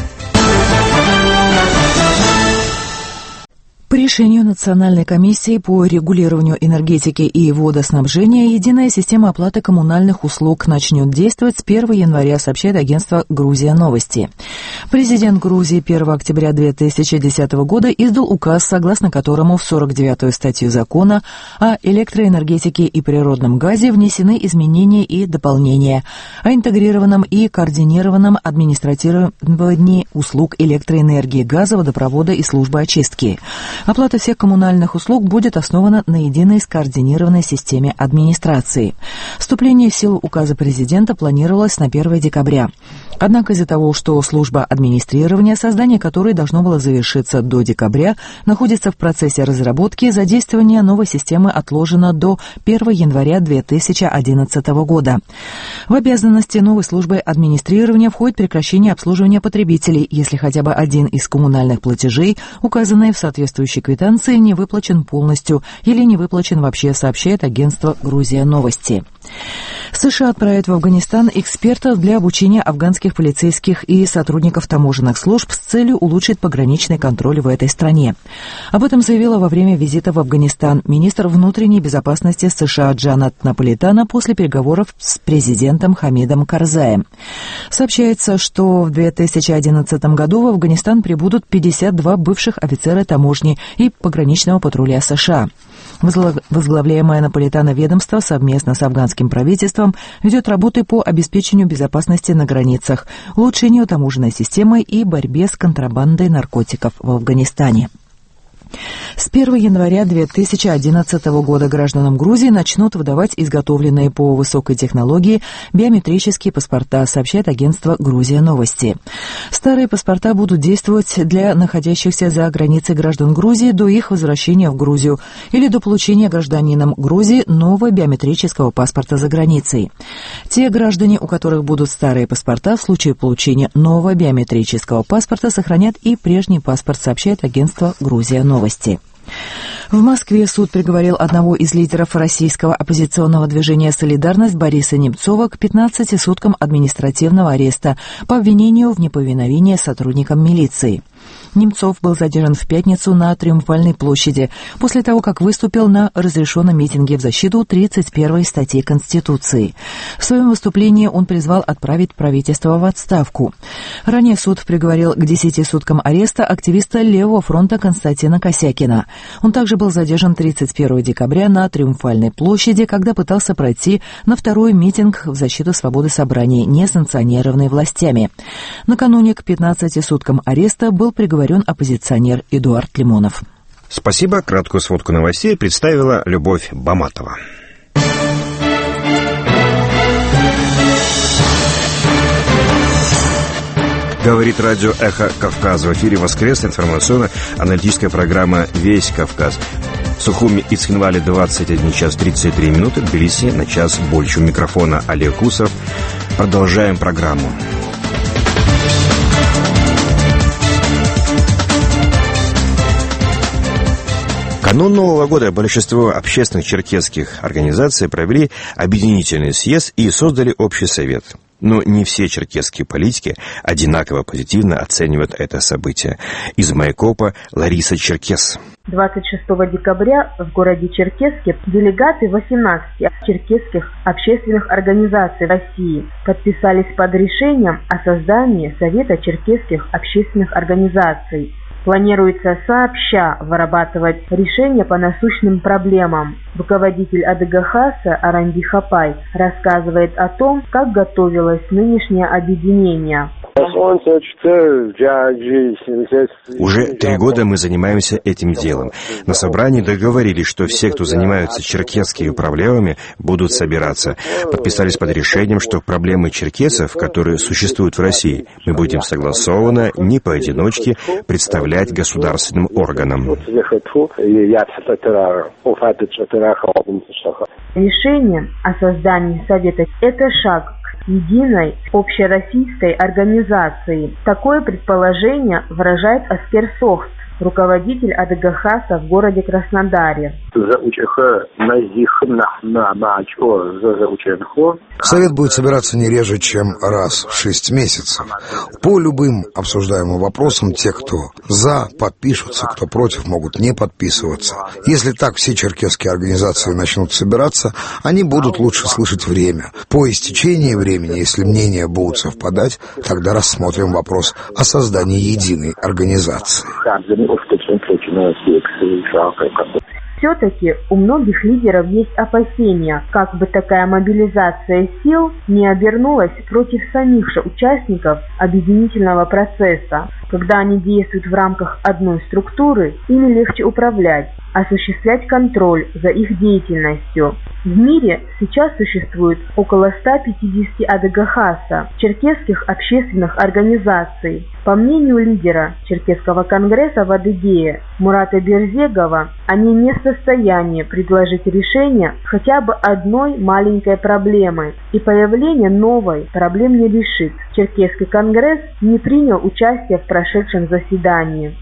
По решению Национальной комиссии по регулированию энергетики и водоснабжения единая система оплаты коммунальных услуг начнет действовать с 1 января, сообщает агентство «Грузия Новости». Президент Грузии 1 октября 2010 года издал указ, согласно которому в 49-ю статью закона о электроэнергетике и природном газе внесены изменения и дополнения о интегрированном и координированном администрировании услуг электроэнергии, газа, водопровода и службы очистки. Оплата всех коммунальных услуг будет основана на единой скоординированной системе администрации. Вступление в силу указа президента планировалось на 1 декабря. Однако из-за того, что служба администрирования, создание которой должно было завершиться до декабря, находится в процессе разработки, задействование новой системы отложено до 1 января 2011 года. В обязанности новой службы администрирования входит прекращение обслуживания потребителей, если хотя бы один из коммунальных платежей, указанный в соответствующей квитанции, не выплачен полностью или не выплачен вообще, сообщает агентство «Грузия Новости». США отправят в Афганистан экспертов для обучения афганских полицейских и сотрудников таможенных служб с целью улучшить пограничный контроль в этой стране. Об этом заявила во время визита в Афганистан министр внутренней безопасности США Джанет Наполитано после переговоров с президентом Хамидом Карзаем. Сообщается, что в 2011 году в Афганистан прибудут 52 бывших офицера таможни и пограничного патруля США. Возглавляемое Наполитано ведомство совместно с афганским правительством ведет работы по обеспечению безопасности на границах, улучшению таможенной системы и борьбе с контрабандой наркотиков в Афганистане. С 1 января 2011 года гражданам Грузии начнут выдавать изготовленные по высокой технологии биометрические паспорта, сообщает агентство «Грузия Новости». Старые паспорта будут действовать для находящихся за границей граждан Грузии до их возвращения в Грузию или до получения гражданином Грузии нового биометрического паспорта за границей. Те граждане, у которых будут старые паспорта, в случае получения нового биометрического паспорта сохранят и прежний паспорт, сообщает агентство «Грузия Новости». В Москве суд приговорил одного из лидеров российского оппозиционного движения «Солидарность» Бориса Немцова к 15 суткам административного ареста по обвинению в неповиновении сотрудникам милиции. Немцов был задержан в пятницу на Триумфальной площади после того, как выступил на разрешенном митинге в защиту 31-й статьи Конституции. В своем выступлении он призвал отправить правительство в отставку. Ранее суд приговорил к 10 суткам ареста активиста Левого фронта Константина Косякина. Он также был задержан 31 декабря на Триумфальной площади, когда пытался пройти на второй митинг в защиту свободы собраний, не санкционированный властями. Накануне к 15 суткам ареста был приговорен оппозиционер Эдуард Лимонов. Спасибо. Краткую сводку новостей представила Любовь Баматова. Говорит радио «Эхо Кавказа». В эфире воскресная информационно-аналитическая программа «Весь Кавказ». В Сухуми и Цхинвале 21 час 33 минуты, в Тбилиси на час больше. У микрофона Олег Усов. Продолжаем программу. Канун Нового года большинство общественных черкесских организаций провели объединительный съезд и создали общий совет. Но не все черкесские политики одинаково позитивно оценивают это событие. Из Майкопа Лариса Черкес. 26 декабря в городе Черкесске делегаты 18 черкесских общественных организаций России подписались под решением о создании Совета черкесских общественных организаций. Планируется сообща вырабатывать решения по насущным проблемам. Руководитель АДГХАСа Аранди Хапай рассказывает о том, как готовилось нынешнее объединение. Уже 3 года мы занимаемся этим делом. На собрании договорились, что все, кто занимаются черкесскими проблемами, будут собираться. Подписались под решением, что проблемы черкесов, которые существуют в России, мы будем согласованно, не поодиночке, представлять государственным органам. Решение о создании Совета – это шаг к единой общероссийской организации. Такое предположение выражает Аскер Сохт, руководитель АДГХАСа в городе Краснодаре. Совет будет собираться не реже, чем раз в 6 месяцев. По любым обсуждаемым вопросам те, кто за, подпишутся, кто против, могут не подписываться. Если так все черкесские организации начнут собираться, они будут лучше слышать время. По истечении времени, если мнения будут совпадать, тогда рассмотрим вопрос о создании единой организации. Все-таки у многих лидеров есть опасения, как бы такая мобилизация сил не обернулась против самих же участников объединительного процесса. Когда они действуют в рамках одной структуры, ими легче управлять, осуществлять контроль за их деятельностью. В мире сейчас существует около 150 АДГХАСа, черкесских общественных организаций. По мнению лидера Черкесского конгресса в Адыгее Мурата Берзегова, они не в состоянии предложить решение хотя бы одной маленькой проблемы, и появление новой проблем не решит. Черкесский конгресс не принял участие в прошедшем заседании.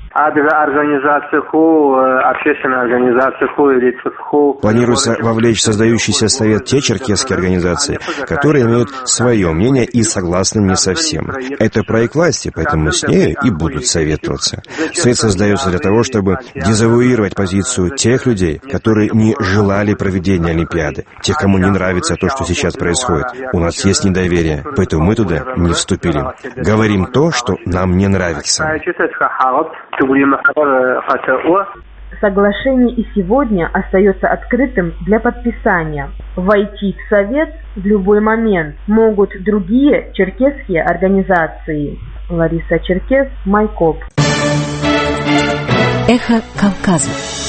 Планируется вовлечь в создающийся совет те черкесские организации, которые имеют свое мнение и согласны не со всем. Это проект власти, поэтому с нею и будут советоваться. Совет создается для того, чтобы дезавуировать позицию тех людей, которые не желали проведения Олимпиады, тех, кому не нравится то, что сейчас происходит. У нас есть недоверие, поэтому мы туда не вступили. Говорим то, что нам не нравится. Соглашение и сегодня остается открытым для подписания. Войти в Совет в любой момент могут другие черкесские организации. Лариса Черкес, Майкоп. Эхо Кавказа.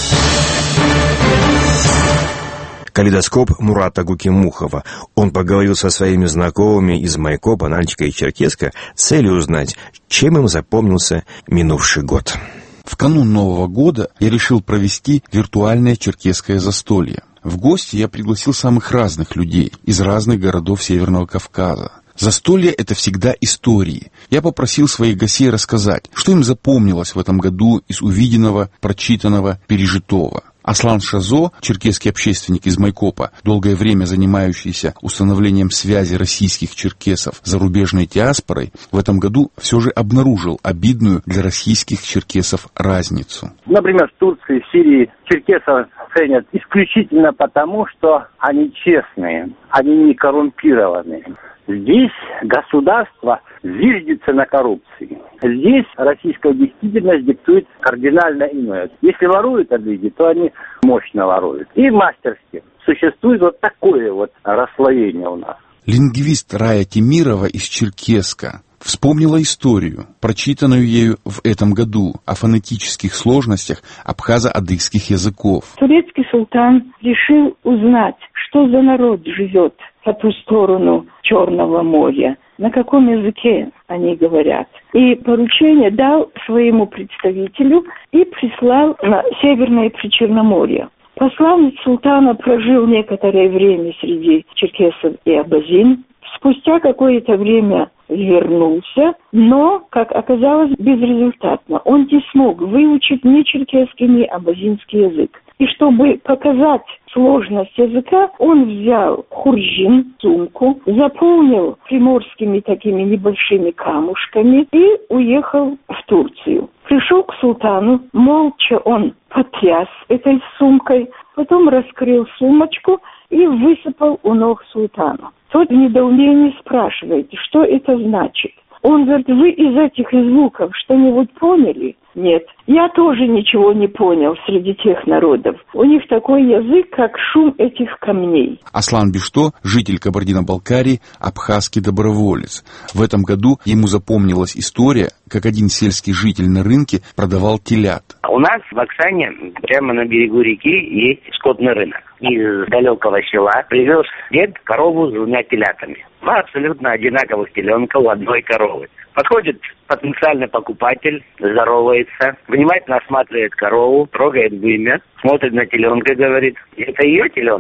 Калейдоскоп Мурата Гукимухова. Он поговорил со своими знакомыми из Майкопа, Нальчика и Черкеска с целью узнать, чем им запомнился минувший год. В канун Нового года я решил провести виртуальное черкесское застолье. В гости я пригласил самых разных людей из разных городов Северного Кавказа. Застолье — это всегда истории. Я попросил своих гостей рассказать, что им запомнилось в этом году из увиденного, прочитанного, пережитого. Аслан Шазо, черкесский общественник из Майкопа, долгое время занимающийся установлением связи российских черкесов с зарубежной диаспорой, в этом году все же обнаружил обидную для российских черкесов разницу. Например, в Турции, в Сирии черкесов ценят исключительно потому, что они честные, они не коррумпированные. Здесь государство зиждется на коррупции. Здесь российская действительность диктует кардинально иное. Если воруют люди, то они мощно воруют. И мастерски. Существует вот такое вот расслоение у нас. Лингвист Рая Темирова из Черкеска вспомнила историю, прочитанную ею в этом году, о фонетических сложностях абхазо-адыгских языков. Турецкий султан решил узнать, что за народ живет по ту сторону Черного моря, на каком языке они говорят. И поручение дал своему представителю и прислал на Северное Причерноморье. Посланник султана прожил некоторое время среди черкесов и абазин. Спустя какое-то время вернулся, но, как оказалось, безрезультатно. Он не смог выучить ни черкесский, ни абазинский язык. И чтобы показать сложность языка, он взял хуржин, сумку, заполнил приморскими такими небольшими камушками и уехал в Турцию. Пришел к султану, молча он потряс этой сумкой, потом раскрыл сумочку и высыпал у ног султана. Тот в недоумении спрашивает, что это значит. Он говорит, вы из этих звуков что-нибудь поняли? Нет. Я тоже ничего не понял среди тех народов. У них такой язык, как шум этих камней. Аслан Бишто, житель Кабардино-Балкарии, абхазский доброволец. В этом году ему запомнилась история, как один сельский житель на рынке продавал телят. У нас в Оксане, прямо на берегу реки, есть скотный рынок. Из далекого села привез дед корову с 2 телятами. 2 абсолютно одинаковых теленка у одной коровы. Подходит потенциальный покупатель, здоровается, внимательно осматривает корову, трогает вымя, смотрит на теленка и говорит, это ее теленок?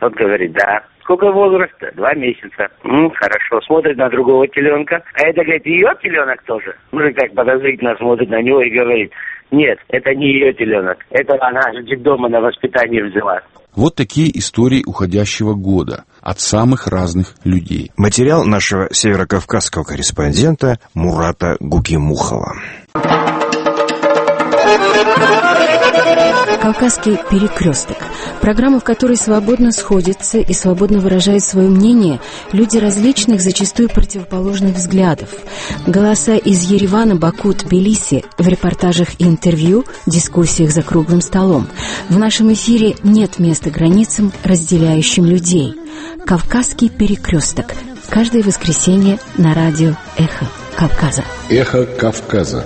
Тот говорит, да. Сколько возраста? 2 месяца. Хорошо. Смотрит на другого теленка. А это, говорит, ее теленок тоже. Мужик так подозрительно смотрит на него и говорит, нет, это не ее теленок. Это она из детдома на воспитание взяла. Вот такие истории уходящего года от самых разных людей. Материал нашего северокавказского корреспондента Мурата Гукимухова. «Кавказский перекресток». Программа, в которой свободно сходятся и свободно выражают свое мнение люди различных, зачастую противоположных взглядов. Голоса из Еревана, Баку, Тбилиси в репортажах и интервью, дискуссиях за круглым столом. В нашем эфире нет места границам, разделяющим людей. «Кавказский перекресток». Каждое воскресенье на радио «Эхо Кавказа». «Эхо Кавказа».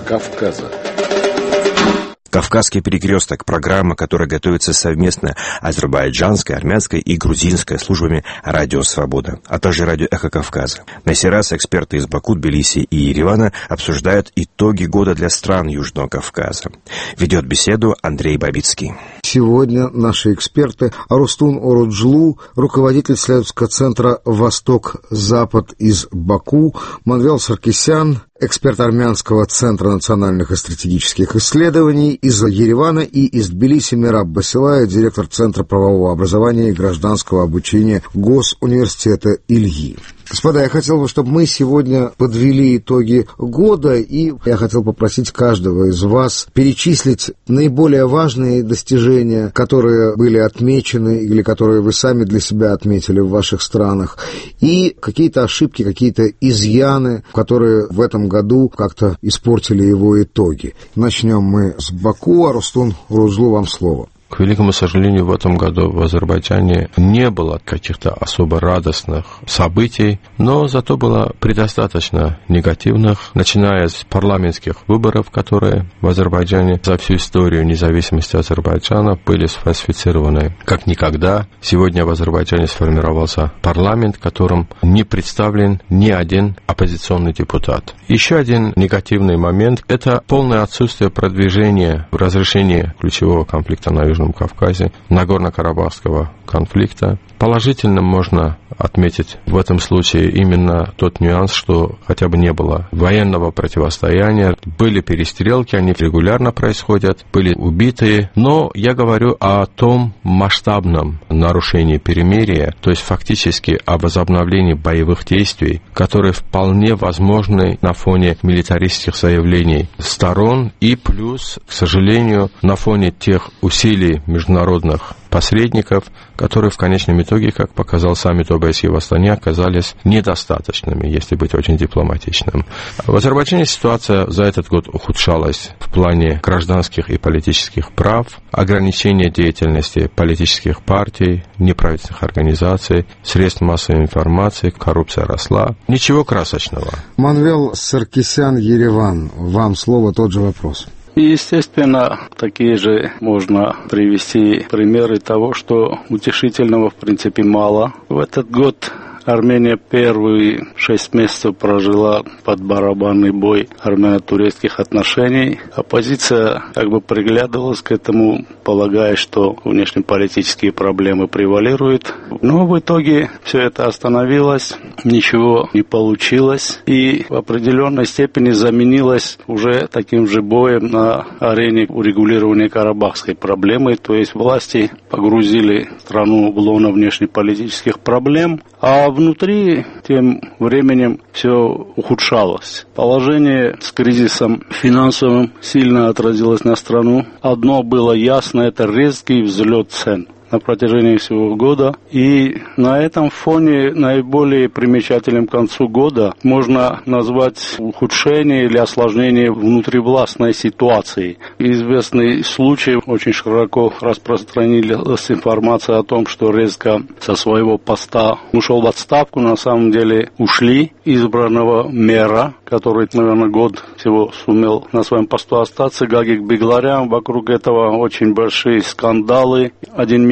«Кавказский перекресток» – программа, которая готовится совместно азербайджанской, армянской и грузинской службами «Радио Свобода», а также «Радио Эхо Кавказа». На сей раз эксперты из Баку, Тбилиси и Еревана обсуждают итоги года для стран Южного Кавказа. Ведет беседу Андрей Бабицкий. Сегодня наши эксперты Арустун Оруджлу, руководитель исследовательского центра «Восток-Запад» из Баку, Манвел Саркисян, эксперт армянского центра национальных и стратегических исследований из Еревана, и из Тбилиси Мераб Басилая, директор Центра правового образования и гражданского обучения Госуниверситета Ильи. Господа, я хотел бы, чтобы мы сегодня подвели итоги года, и я хотел попросить каждого из вас перечислить наиболее важные достижения, которые были отмечены или которые вы сами для себя отметили в ваших странах, и какие-то ошибки, какие-то изъяны, которые в этом году как-то испортили его итоги. Начнем мы с Баку. Арустун Оруджлу, вам слово. К великому сожалению, в этом году в Азербайджане не было каких-то особо радостных событий, но зато было предостаточно негативных, начиная с парламентских выборов, которые в Азербайджане за всю историю независимости Азербайджана были сфальсифицированы как никогда. Сегодня в Азербайджане сформировался парламент, в котором не представлен ни один оппозиционный депутат. Еще один негативный момент – это полное отсутствие продвижения в разрешении ключевого конфликта на Южном Кавказе, Нагорно-Карабахского конфликта. Положительно можно отметить в этом случае именно тот нюанс, что хотя бы не было военного противостояния, были перестрелки, они регулярно происходят, были убитые, но я говорю о том масштабном нарушении перемирия, то есть фактически о возобновлении боевых действий, которые вполне возможны на фоне милитаристских заявлений сторон и плюс, к сожалению, на фоне тех усилий международных посредников, которые в конечном итоге, как показал саммит ОБСЕ в Астане, оказались недостаточными, если быть очень дипломатичным. В Азербайджане ситуация за этот год ухудшалась в плане гражданских и политических прав, ограничения деятельности политических партий, неправительственных организаций, средств массовой информации, коррупция росла. Ничего красочного. Манвел Саркисян, Ереван, вам слово, тот же вопрос. И, естественно, такие же можно привести примеры того, что утешительного, в принципе, мало. В этот год Армения первые 6 месяцев прожила под барабанный бой армяно-турецких отношений. Оппозиция как бы приглядывалась к этому, полагая, что внешнеполитические проблемы превалируют. Но в итоге все это остановилось, ничего не получилось и в определенной степени заменилось уже таким же боем на арене урегулирования карабахской проблемы. То есть власти погрузили страну в лоно внешнеполитических проблем, а внутри тем временем все ухудшалось. Положение с кризисом финансовым сильно отразилось на страну. Одно было ясно – это резкий взлет цен на протяжении всего года. И на этом фоне наиболее примечательным к концу года можно назвать ухудшение или осложнение внутривластной ситуации. Известный случай, очень широко распространилась информация о том, что резко со своего поста ушел в отставку, на самом деле ушли избранного мэра, который, наверное, год всего сумел на своем посту остаться, Гагик Бегларян. Вокруг этого очень большие скандалы. Один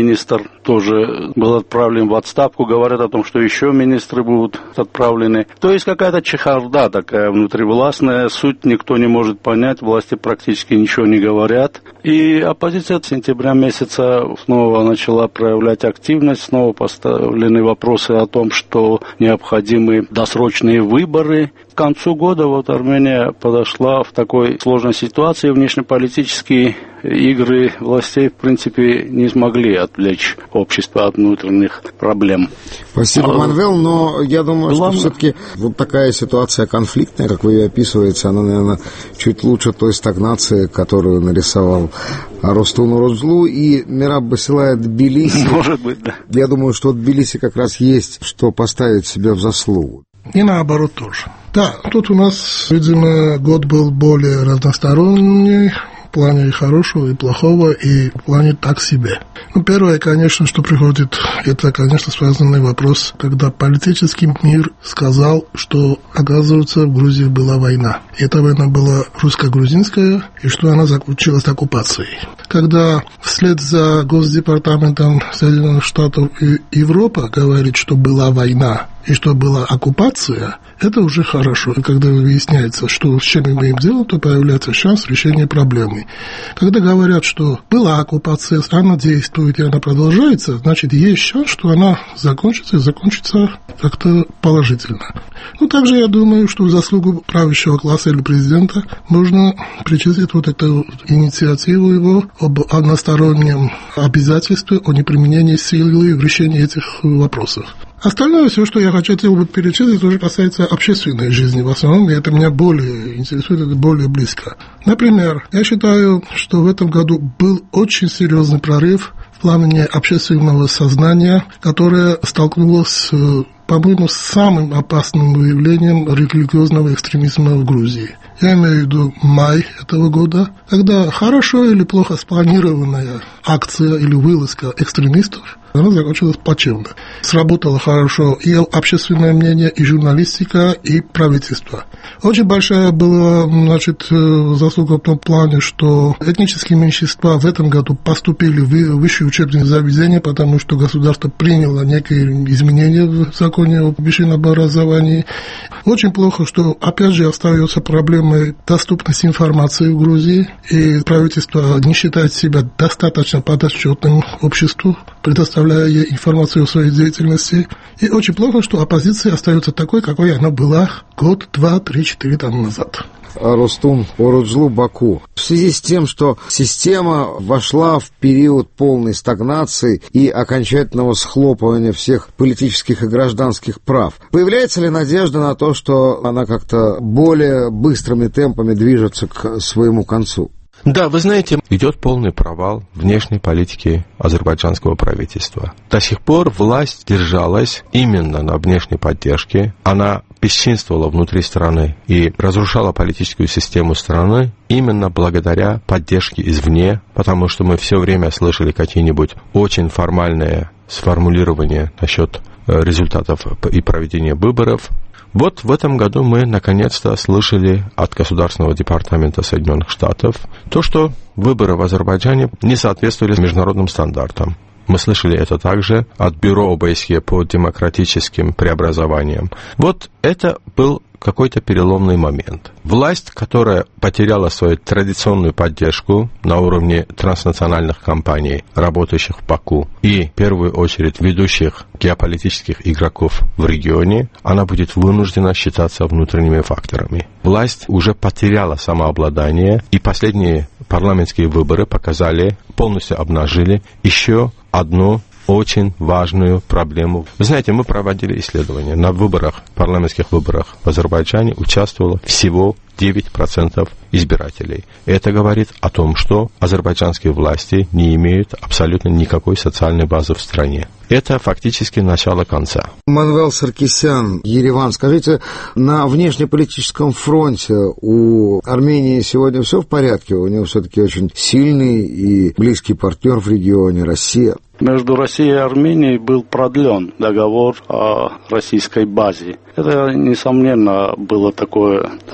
министр тоже был отправлен в отставку. Говорят о том, что еще министры будут отправлены. То есть какая-то чехарда такая внутривластная. Суть никто не может понять. Власти практически ничего не говорят. И оппозиция с сентября месяца снова начала проявлять активность. Снова поставлены вопросы о том, что необходимы досрочные выборы. К концу года вот Армения подошла в такой сложной ситуации. Внешнеполитические игры властей, в принципе, не смогли отвлечь общество от внутренних проблем. Спасибо, Манвел, но я думаю, что все-таки вот такая ситуация конфликтная, как вы ее описываете, она, наверное, чуть лучше той стагнации, которую нарисовал Рустум Уруджлу и Мераб Басилая Тбилиси. Может быть, да. Я думаю, что в Тбилиси как раз есть что поставить себе в заслугу. И наоборот тоже. Да, тут у нас, видимо, год был более разносторонний, в плане и хорошего, и плохого, и в плане так себе. Первое, конечно, что приходит, это, конечно, связанный вопрос, когда политический мир сказал, что, оказывается, в Грузии была война. И эта война была русско-грузинская, и что она закончилась оккупацией. Когда вслед за Госдепартаментом Соединенных Штатов и Европа говорит, что была война, и что была оккупация, это уже хорошо. И когда выясняется, что с чем мы имеем дело, то появляется шанс решения проблемы. Когда говорят, что была оккупация, она действует и она продолжается, значит, есть шанс, что она закончится и закончится как-то положительно. Также я думаю, что в заслугу правящего класса или президента можно причислить вот эту инициативу его об одностороннем обязательстве о неприменении силы в решении этих вопросов. Остальное, все, что я хотел бы перечислить, уже касается общественной жизни в основном, и это меня более интересует, это более близко. Например, я считаю, что в этом году был очень серьезный прорыв в плане общественного сознания, которое столкнулось, по-моему, с самым опасным выявлением религиозного экстремизма в Грузии. Я имею в виду май этого года, когда хорошо или плохо спланированная акция или вылазка экстремистов, она закончилась плачевно. Сработало хорошо и общественное мнение, и журналистика, и правительство. Очень большая была, заслуга в том плане, что этнические меньшинства в этом году поступили в высшие учебные заведения, потому что государство приняло некие изменения в законе о высшем образовании. Очень плохо, что опять же остается проблемой доступности информации в Грузии, и правительство не считает себя достаточно подотчетным обществу, предоставляя ей информацию о своей деятельности. И очень плохо, что оппозиция остается такой, какой она была год, 2, 3, 4 там назад. Рустум Уруджлу, Баку. В связи с тем, что система вошла в период полной стагнации и окончательного схлопывания всех политических и гражданских прав, появляется ли надежда на то, что она как-то более быстрыми темпами движется к своему концу? Да, вы знаете, идет полный провал внешней политики азербайджанского правительства. До сих пор власть держалась именно на внешней поддержке. Она бесчинствовала внутри страны и разрушала политическую систему страны именно благодаря поддержке извне, потому что мы все время слышали какие-нибудь очень формальные сформулирования насчет результатов и проведения выборов. Вот в этом году мы наконец-то слышали от Государственного департамента Соединенных Штатов то, что выборы в Азербайджане не соответствовали международным стандартам. Мы слышали это также от Бюро ОБСЕ по демократическим преобразованиям. Вот это был какой-то переломный момент. Власть, которая потеряла свою традиционную поддержку на уровне транснациональных компаний, работающих в Баку, и, в первую очередь, ведущих геополитических игроков в регионе, она будет вынуждена считаться внутренними факторами. Власть уже потеряла самообладание, и последние парламентские выборы показали, полностью обнажили еще одну очень важную проблему. Вы знаете, мы проводили исследования. На парламентских выборах в Азербайджане участвовало всего 9% избирателей. Это говорит о том, что азербайджанские власти не имеют абсолютно никакой социальной базы в стране. Это фактически начало конца. Манвел Саркисян, Ереван, скажите, на внешнеполитическом фронте у Армении сегодня все в порядке? У него все-таки очень сильный и близкий партнер в регионе, Россия. Между Россией и Арменией был продлен договор о российской базе. Это, несомненно, было такое достаточно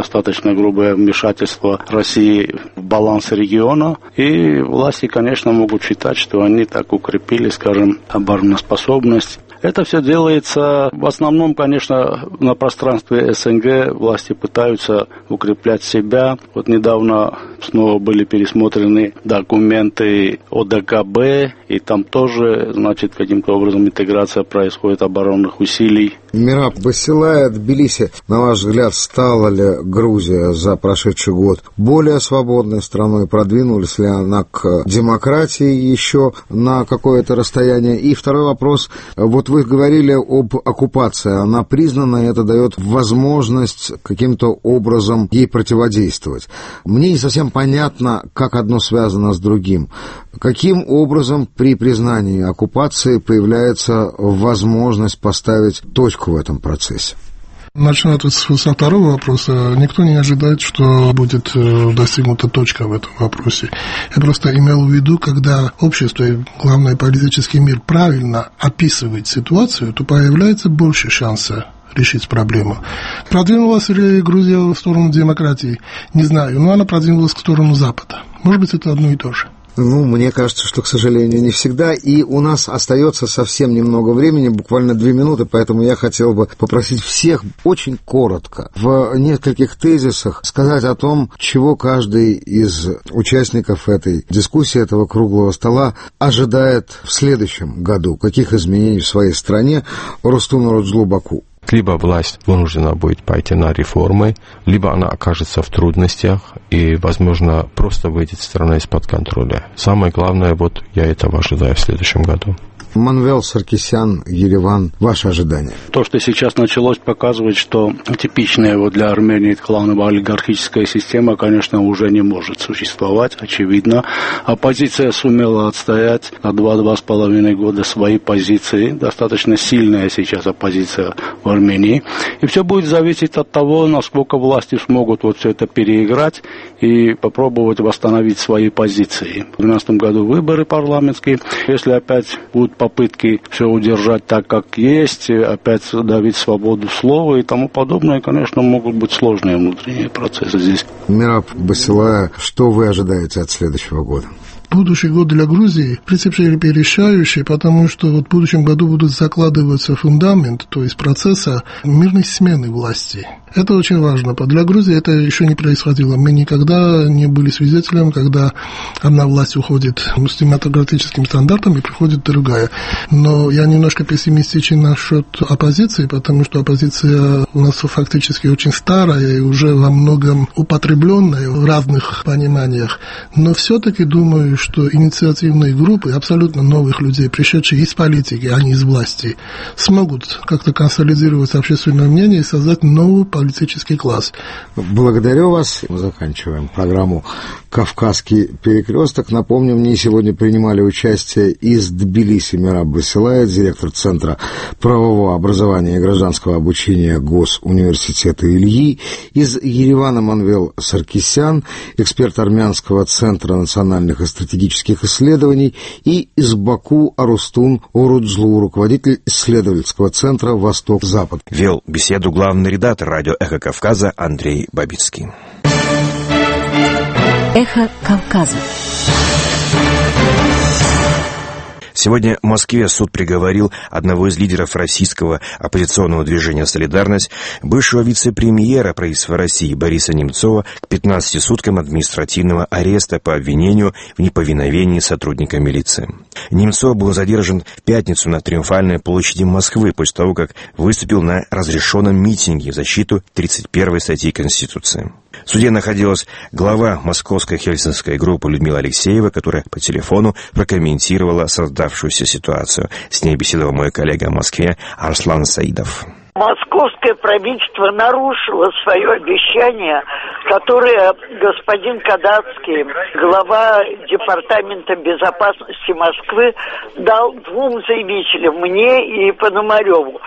достаточно грубое вмешательство России в баланс региона. И власти, конечно, могут считать, что они так укрепили, скажем, обороноспособность. Это все делается в основном, конечно, на пространстве СНГ. Власти пытаются укреплять себя. Вот недавно снова были пересмотрены документы ОДКБ, и там тоже, значит, каким-то образом интеграция происходит оборонных усилий. Мераб Басилая, Тбилиси, на ваш взгляд, стала ли Грузия за прошедший год более свободной страной? Продвинулась ли она к демократии еще на какое-то расстояние? И второй вопрос. Вот вы говорили об оккупации. Она признана, и это дает возможность каким-то образом ей противодействовать. Мне не совсем понятно, как одно связано с другим. Каким образом при признании оккупации появляется возможность поставить точку в этом процессе? Начну со второго вопроса. Никто не ожидает, что будет достигнута точка в этом вопросе. Я просто имел в виду, когда общество и, главное, политический мир правильно описывает ситуацию, то появляется больше шанса решить проблему. Продвинулась ли Грузия в сторону демократии? Не знаю, но она продвинулась в сторону Запада. Может быть, это одно и то же. Мне кажется, что, к сожалению, не всегда. И у нас остается совсем немного времени, буквально 2 минуты, поэтому я хотел бы попросить всех очень коротко, в нескольких тезисах, сказать о том, чего каждый из участников этой дискуссии, этого круглого стола, ожидает в следующем году. Каких изменений в своей стране? Рустум Уруджлу, Баку. Либо власть вынуждена будет пойти на реформы, либо она окажется в трудностях и, возможно, просто выйдет страна из-под контроля. Самое главное, вот я этого ожидаю в следующем году. Манвел Саркисян, Ереван, ваши ожидания? То, что сейчас началось, показывает, что типичная вот для Армении кланово-олигархическая система, конечно, уже не может существовать, очевидно. Оппозиция сумела отстоять на 2-2,5 года свои позиции. Достаточно сильная сейчас оппозиция в Армении. И все будет зависеть от того, насколько власти смогут вот все это переиграть и попробовать восстановить свои позиции. В 2012 году выборы парламентские. Если опять будут попытки все удержать так, как есть, опять давить свободу слова и тому подобное, конечно, могут быть сложные внутренние процессы здесь. Мераб Басилая, что вы ожидаете от следующего года? Будущий год для Грузии, в принципе, решающий, потому что вот в будущем году будут закладываться фундамент, то есть процесса мирной смены власти. Это очень важно. Для Грузии это еще не происходило. Мы никогда не были свидетелем, когда одна власть уходит с демократическим стандартом и приходит другая. Но я немножко пессимистичен насчет оппозиции, потому что оппозиция у нас фактически очень старая и уже во многом употребленная в разных пониманиях. Но все-таки думаю, что инициативные группы абсолютно новых людей, пришедшие из политики, а не из власти, смогут как-то консолидировать общественное мнение и создать новый политический класс. Благодарю вас. Мы заканчиваем программу «Кавказский перекресток». Напомню, в ней сегодня принимали участие из Тбилиси Мераб Басилая, директор Центра правового образования и гражданского обучения Госуниверситета Ильи, из Еревана Манвел Саркисян, эксперт Армянского центра национальных и стратегических исследований, и из Баку Рустум Уруджлу, руководитель исследовательского центра «Восток-Запад». Вел беседу главный редактор радио «Эхо Кавказа» Андрей Бабицкий. «Эхо Кавказа». Сегодня в Москве суд приговорил одного из лидеров российского оппозиционного движения «Солидарность», бывшего вице-премьера правительства России Бориса Немцова, к 15 суткам административного ареста по обвинению в неповиновении сотрудника милиции. Немцов был задержан в пятницу на Триумфальной площади Москвы после того, как выступил на разрешенном митинге в защиту 31-й статьи Конституции. В суде находилась глава московской хельсинской группы Людмила Алексеева, которая по телефону прокомментировала создавшуюся ситуацию. С ней беседовал мой коллега в Москве Арслан Саидов. Московское правительство нарушило свое обещание, которое господин Кадацкий, глава Департамента безопасности Москвы, дал двум заявителям, мне и Пономареву,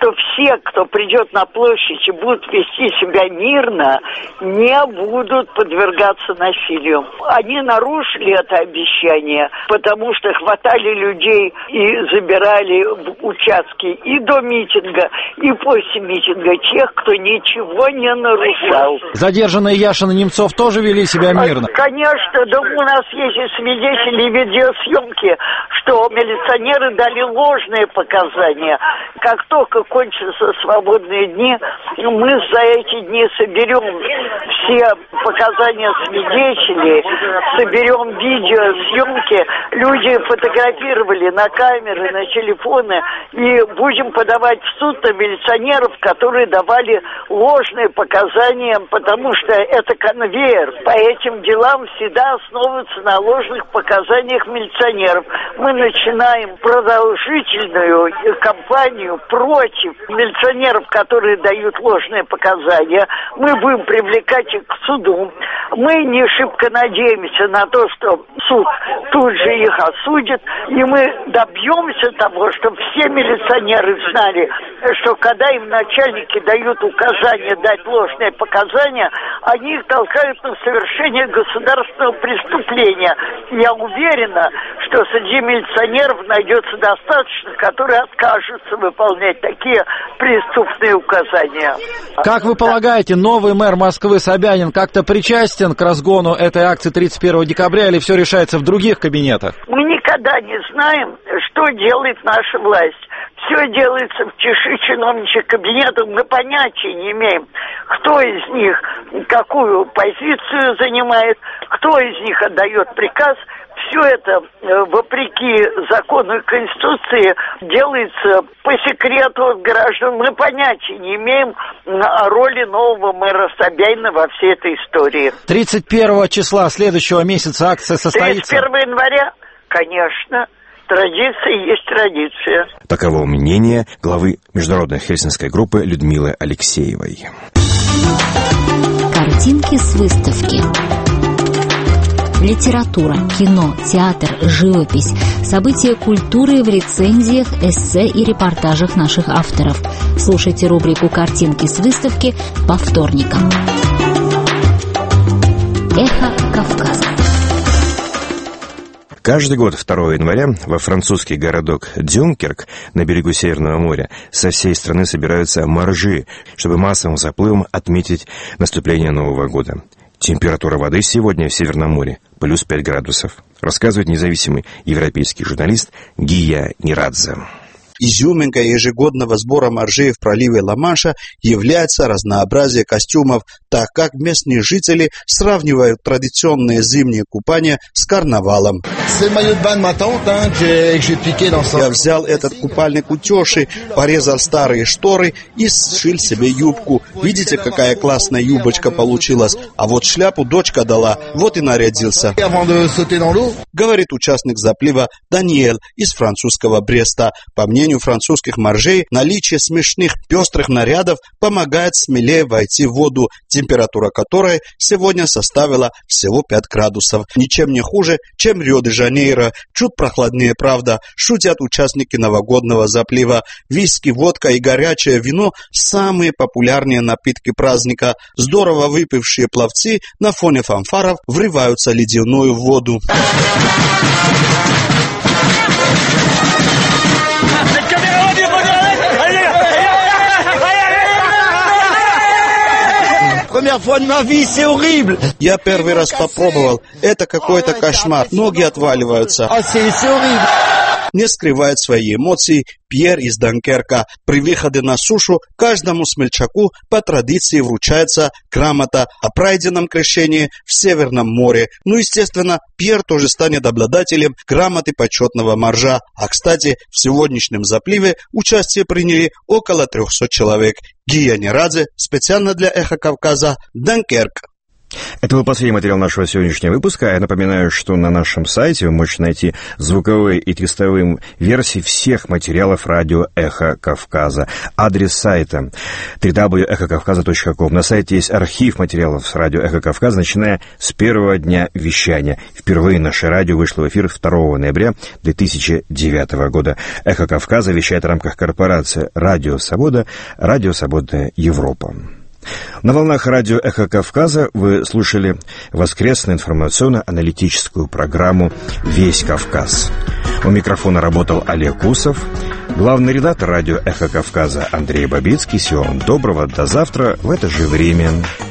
что все, кто придет на площадь и будут вести себя мирно, не будут подвергаться насилию. Они нарушили это обещание, потому что хватали людей и забирали в участки и до митинга, и после митинга тех, кто ничего не нарушал. Задержанные Яшин и Немцов тоже вели себя мирно? Конечно, да, у нас есть и свидетели видеосъемки, что милиционеры дали ложные показания. Как только кончатся свободные дни, мы за эти дни соберем все показания свидетелей, соберем видеосъемки, люди фотографировали на камеры, на телефоны, и будем подавать в суд на милиционеров, которые давали ложные показания, потому что это конвейер. По этим делам всегда основываются на ложных показаниях милиционеров. Мы начинаем продолжительную кампанию против милиционеров, которые дают ложные показания. Мы будем привлекать их к суду. Мы не шибко надеемся на то, что суд тут же их осудит, и мы добьемся того, чтобы все милиционеры знали, что когда им начальники дают указание дать ложные показания, они их толкают на совершение государственного преступления. Я уверена, что среди милиционеров найдется достаточно, которые откажутся выполнять такие преступные указания. Как вы полагаете, новый мэр Москвы Собянин как-то причастен к разгону этой акции 31 декабря или все решается в других кабинетах? Мы никогда не знаем, что делает наша власть. Все делается в тиши чиновничьих кабинетов. Мы понятия не имеем, кто из них какую позицию занимает, кто из них отдает приказ. Все это, вопреки закону и Конституции, делается по секрету от граждан. Мы понятия не имеем о роли нового мэра Собянина во всей этой истории. 31 числа следующего месяца акция состоится? 31 января, конечно. Традиция есть традиция. Таково мнение главы международной хельсинской группы Людмилы Алексеевой. Картинки с выставки. Литература, кино, театр, живопись, события культуры в рецензиях, эссе и репортажах наших авторов. Слушайте рубрику «Картинки с выставки» по вторникам. Эхо Кавказа. Каждый год 2 января во французский городок Дюнкерк на берегу Северного моря со всей страны собираются моржи, чтобы массовым заплывом отметить наступление Нового года. Температура воды сегодня в Северном море плюс 5 градусов, рассказывает независимый европейский журналист Гия Нирадзе. Изюминкой ежегодного сбора моржей в проливе Ла-Манша является разнообразие костюмов, так как местные жители сравнивают традиционные зимние купания с карнавалом. Я взял этот купальник у тёши, порезал старые шторы и сшил себе юбку. Видите, какая классная юбочка получилась? А вот шляпу дочка дала, вот и нарядился. Говорит участник заплива Даниэль из французского Бреста. По мнению французских моржей, наличие смешных пестрых нарядов помогает смелее войти в воду, температура которой сегодня составила всего 5 градусов. Ничем не хуже, чем Рио-де-Жанейро. Чуть прохладнее, правда, шутят участники новогоднего заплива. Виски, водка и горячее вино – самые популярные напитки праздника. Здорово выпившие пловцы на фоне фанфаров врываются в ледяную воду. Я первый раз попробовал. Это какой-то кошмар. Ноги отваливаются. Не скрывает свои эмоции Пьер из Дюнкерка. При выходе на сушу каждому смельчаку по традиции вручается грамота о пройденном крещении в Северном море. Ну, естественно, Пьер тоже станет обладателем грамоты почетного моржа. А, кстати, в сегодняшнем запливе участие приняли около 300 человек. Гия Нирадзе, специально для Эхо Кавказа, Дюнкерк. Это был последний материал нашего сегодняшнего выпуска. Я напоминаю, что на нашем сайте вы можете найти звуковые и текстовые версии всех материалов радио «Эхо Кавказа». Адрес сайта www.эхокавказа.ком. На сайте есть архив материалов с радио «Эхо Кавказа», начиная с первого дня вещания. Впервые наше радио вышло в эфир 2 ноября 2009 года. «Эхо Кавказа» вещает в рамках корпорации «Радио Свобода», «Радио Свободная Европа». На волнах радио «Эхо Кавказа» вы слушали воскресную информационно-аналитическую программу «Весь Кавказ». У микрофона работал Олег Усов, главный редактор радио «Эхо Кавказа» Андрей Бабицкий. Всего вам доброго, до завтра в это же время.